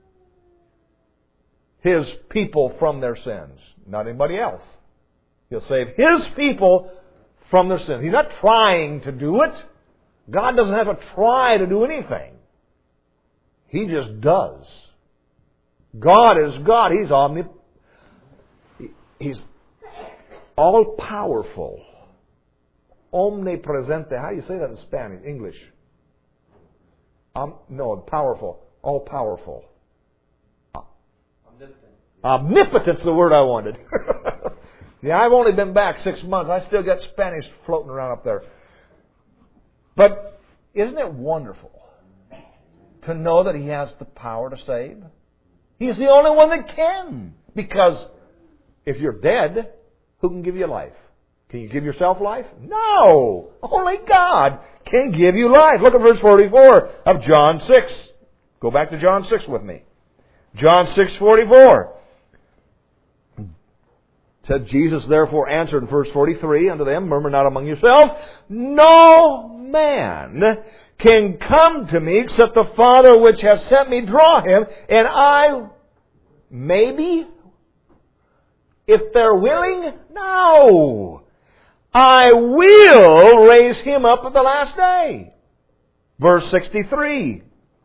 His people from their sins. Not anybody else. He'll save His people from their sins. He's not trying to do it. God doesn't have to try to do anything. He just does. God is God. He's omnipotent. He's all-powerful. Omnipresente. How do you say that in Spanish? English? Um, no, powerful. All-powerful. Omnipotent. Omnipotent's the word I wanted. Yeah, I've only been back six months. I still got Spanish floating around up there. But isn't it wonderful to know that He has the power to save? He's the only one that can. Because if you're dead, who can give you life? Can you give yourself life? No! Only God can give you life. Look at verse forty-four of John six. Go back to John six with me. John six forty-four. It said, Jesus therefore answered in verse forty-three unto them, murmur not among yourselves, no man can come to me except the Father which has sent me draw him, and I, maybe, if they're willing, no. I will raise him up at the last day. Verse sixty-three.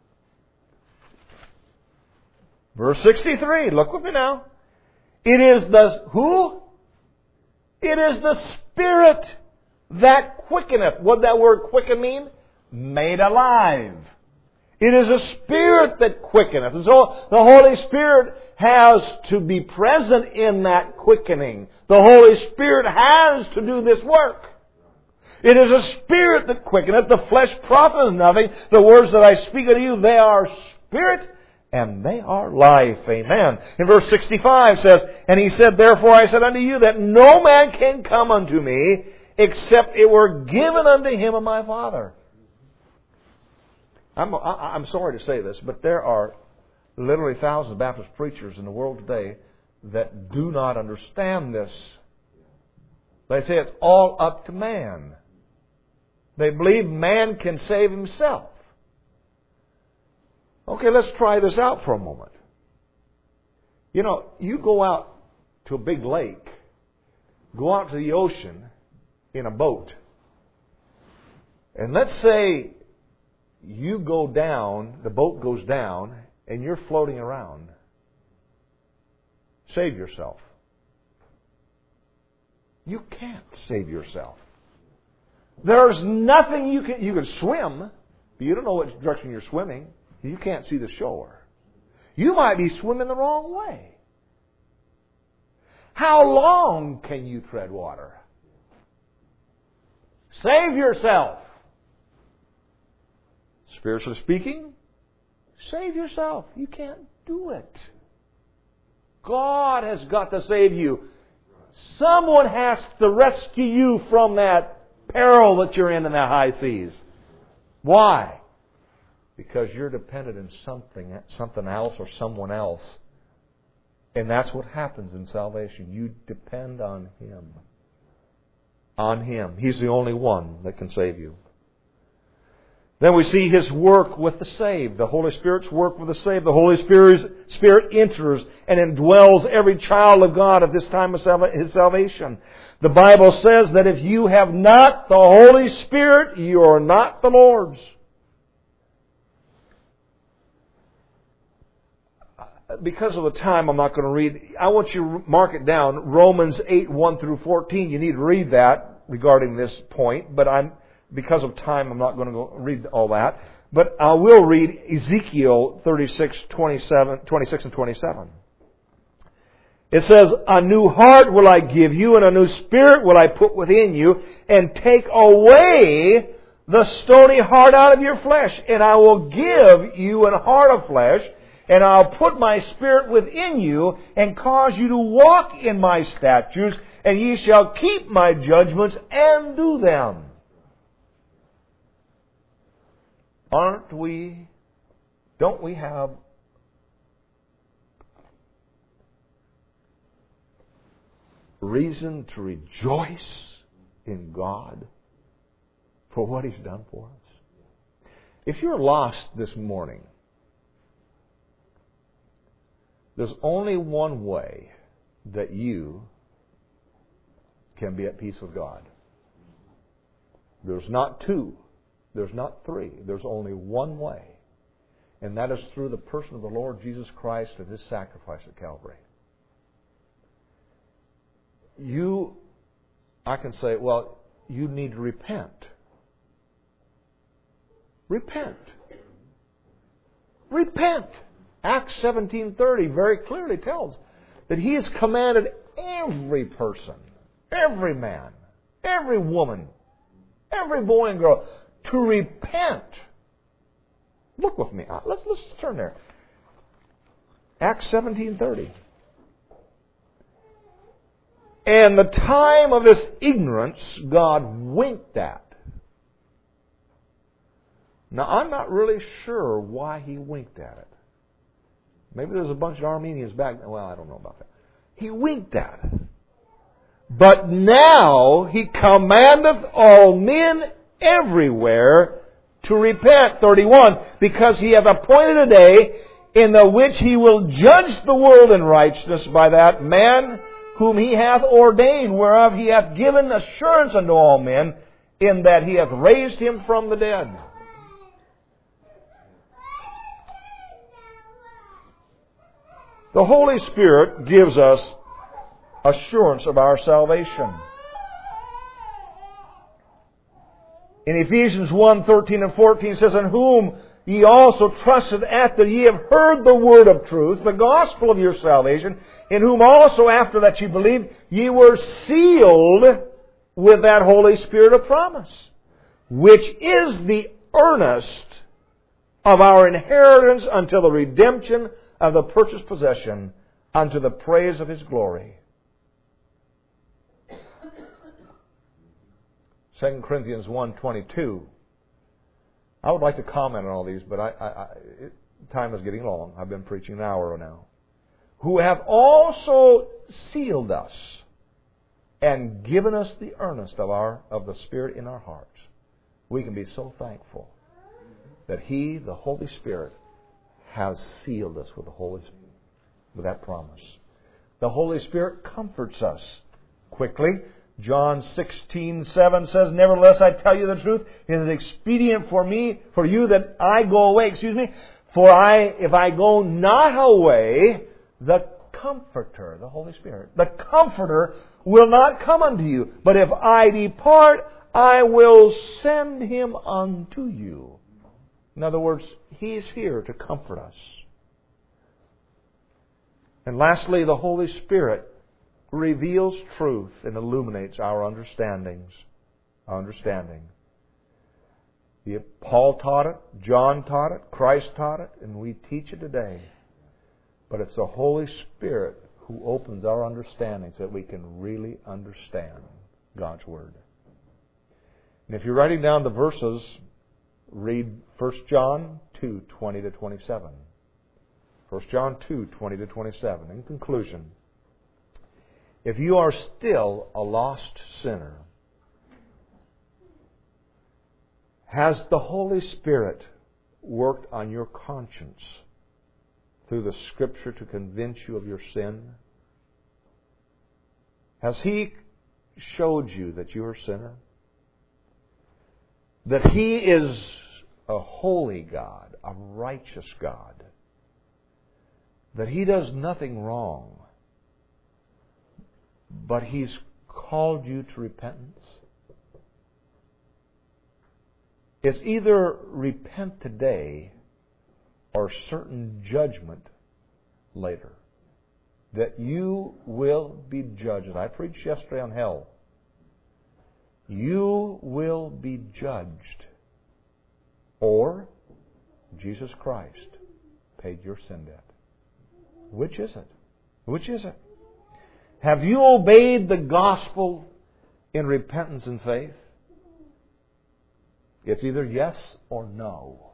Verse sixty-three. Look with me now. It is the who? It is the Spirit that quickeneth. What does that word quicken mean? Made alive. It is a Spirit that quickeneth. And so the Holy Spirit has to be present in that quickening. The Holy Spirit has to do this work. It is a Spirit that quickeneth. The flesh profiteth nothing. The words that I speak unto you, they are Spirit and they are life. Amen. In verse sixty-five says, and He said, therefore I said unto you that no man can come unto me except it were given unto him of my Father. I'm, I'm sorry to say this, but there are literally thousands of Baptist preachers in the world today that do not understand this. They say it's all up to man. They believe man can save himself. Okay, let's try this out for a moment. You know, you go out to a big lake, go out to the ocean in a boat, and let's say you go down, the boat goes down, and you're floating around. Save yourself. You can't save yourself. There's nothing you can... You can swim, but you don't know which direction you're swimming. You can't see the shore. You might be swimming the wrong way. How long can you tread water? Save yourself. Spiritually speaking, save yourself. You can't do it. God has got to save you. Someone has to rescue you from that peril that you're in in the high seas. Why? Because you're dependent on something, something else or someone else. And that's what happens in salvation. You depend on Him. On Him. He's the only one that can save you. Then we see His work with the saved. The Holy Spirit's work with the saved. The Holy Spirit, Spirit enters and indwells every child of God at this time of His salvation. The Bible says that if you have not the Holy Spirit, you are not the Lord's. Because of the time, I'm not going to read. I want you to mark it down. Romans eight, one through fourteen. You need to read that regarding this point. But I'm, because of time, I'm not going to go read all that. But I will read Ezekiel thirty-six, twenty-seven, twenty-six and twenty-seven. It says, "A new heart will I give you, and a new spirit will I put within you, and take away the stony heart out of your flesh. And I will give you an heart of flesh, and I'll put my Spirit within you, and cause you to walk in my statutes, and ye shall keep my judgments and do them." Aren't we, don't we have reason to rejoice in God for what He's done for us? If you're lost this morning, there's only one way that you can be at peace with God. There's not two. There's not three. There's only one way. And that is through the person of the Lord Jesus Christ and His sacrifice at Calvary. You, I can say, well, you need to repent. Repent. Repent. Acts seventeen thirty very clearly tells that He has commanded every person, every man, every woman, every boy and girl to repent. Look with me. Let's, let's turn there. Acts seventeen thirty. "And the time of this ignorance God winked at." Now, I'm not really sure why He winked at it. Maybe there's a bunch of Armenians back then. Well, I don't know about that. He winked at it. "But now He commandeth all men everywhere to repent." thirty-one. "Because He hath appointed a day in the which He will judge the world in righteousness by that man whom He hath ordained, whereof He hath given assurance unto all men, in that He hath raised Him from the dead." The Holy Spirit gives us assurance of our salvation. In Ephesians one, thirteen and fourteen it says, "In whom ye also trusted after ye have heard the word of truth, the gospel of your salvation, in whom also after that ye believed, ye were sealed with that Holy Spirit of promise, which is the earnest of our inheritance until the redemption of the purchased possession, unto the praise of His glory." Second Corinthians one twenty-two. I would like to comment on all these, but I, I, I, it, time is getting long. I've been preaching an hour now. "Who have also sealed us and given us the earnest of our of the Spirit in our hearts." We can be so thankful that He, the Holy Spirit, has sealed us with the Holy Spirit, with that promise. The Holy Spirit comforts us. Quickly, John sixteen seven says, "Nevertheless, I tell you the truth, it is expedient for me, for you that I go away, excuse me, for I, if I go not away, the Comforter," the Holy Spirit, "the Comforter will not come unto you, but if I depart, I will send Him unto you." In other words, He's here to comfort us. And lastly, the Holy Spirit reveals truth and illuminates our understandings. Our understanding. Paul taught it, John taught it, Christ taught it, and we teach it today. But it's the Holy Spirit who opens our understanding so that we can really understand God's Word. And if you're writing down the verses, read First John two, twenty to twenty-seven. First John two, twenty to twenty-seven. In conclusion, if you are still a lost sinner, Has the Holy Spirit worked on your conscience through the Scripture to convince you of your sin? Has He showed you that you're a sinner? That He is a holy God, a righteous God. That He does nothing wrong. But He's called you to repentance. It's either repent today or certain judgment later. That you will be judged. I preached yesterday on hell. You will be judged. Or Jesus Christ paid your sin debt. Which is it? Which is it? Have you obeyed the gospel in repentance and faith? It's either yes or no.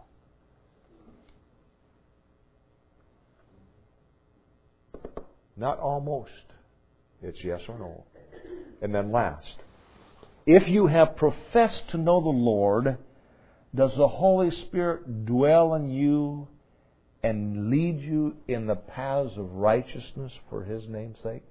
Not almost. It's yes or no. And then last, if you have professed to know the Lord, does the Holy Spirit dwell in you and lead you in the paths of righteousness for His name's sake?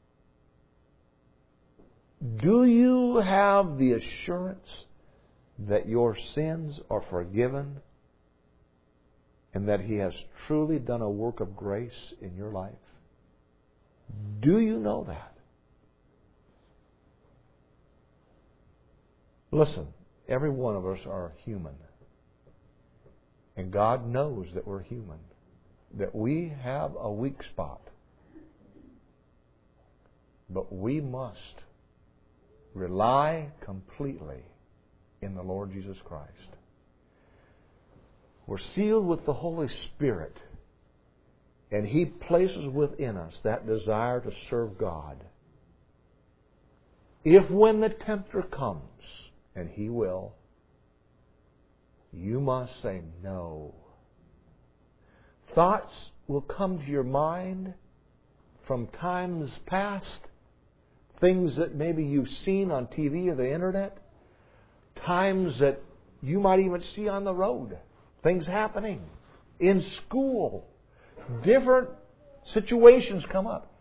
Do you have the assurance that your sins are forgiven and that He has truly done a work of grace in your life? Do you know that? Listen, every one of us are human. And God knows that we're human. That we have a weak spot. But we must rely completely in the Lord Jesus Christ. We're sealed with the Holy Spirit. And He places within us that desire to serve God. If when the tempter comes, and He will, you must say no. Thoughts will come to your mind from times past, things that maybe you've seen on T V or the internet, times that you might even see on the road, things happening in school. Different situations come up.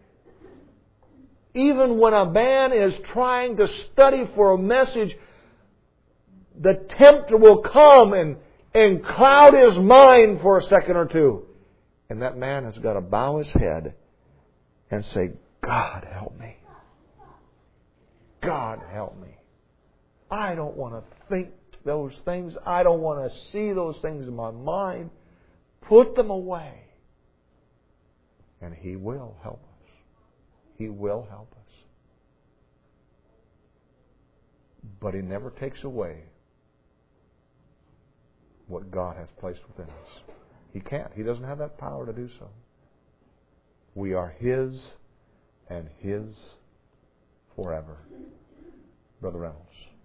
Even when a man is trying to study for a message, the tempter will come and, and cloud his mind for a second or two. And that man has got to bow his head and say, God help me. God help me. I don't want to think those things. I don't want to see those things in my mind. Put them away. And He will help us. He will help us. But He never takes away what God has placed within us. He can't. He doesn't have that power to do so. We are His and His forever. Brother Reynolds.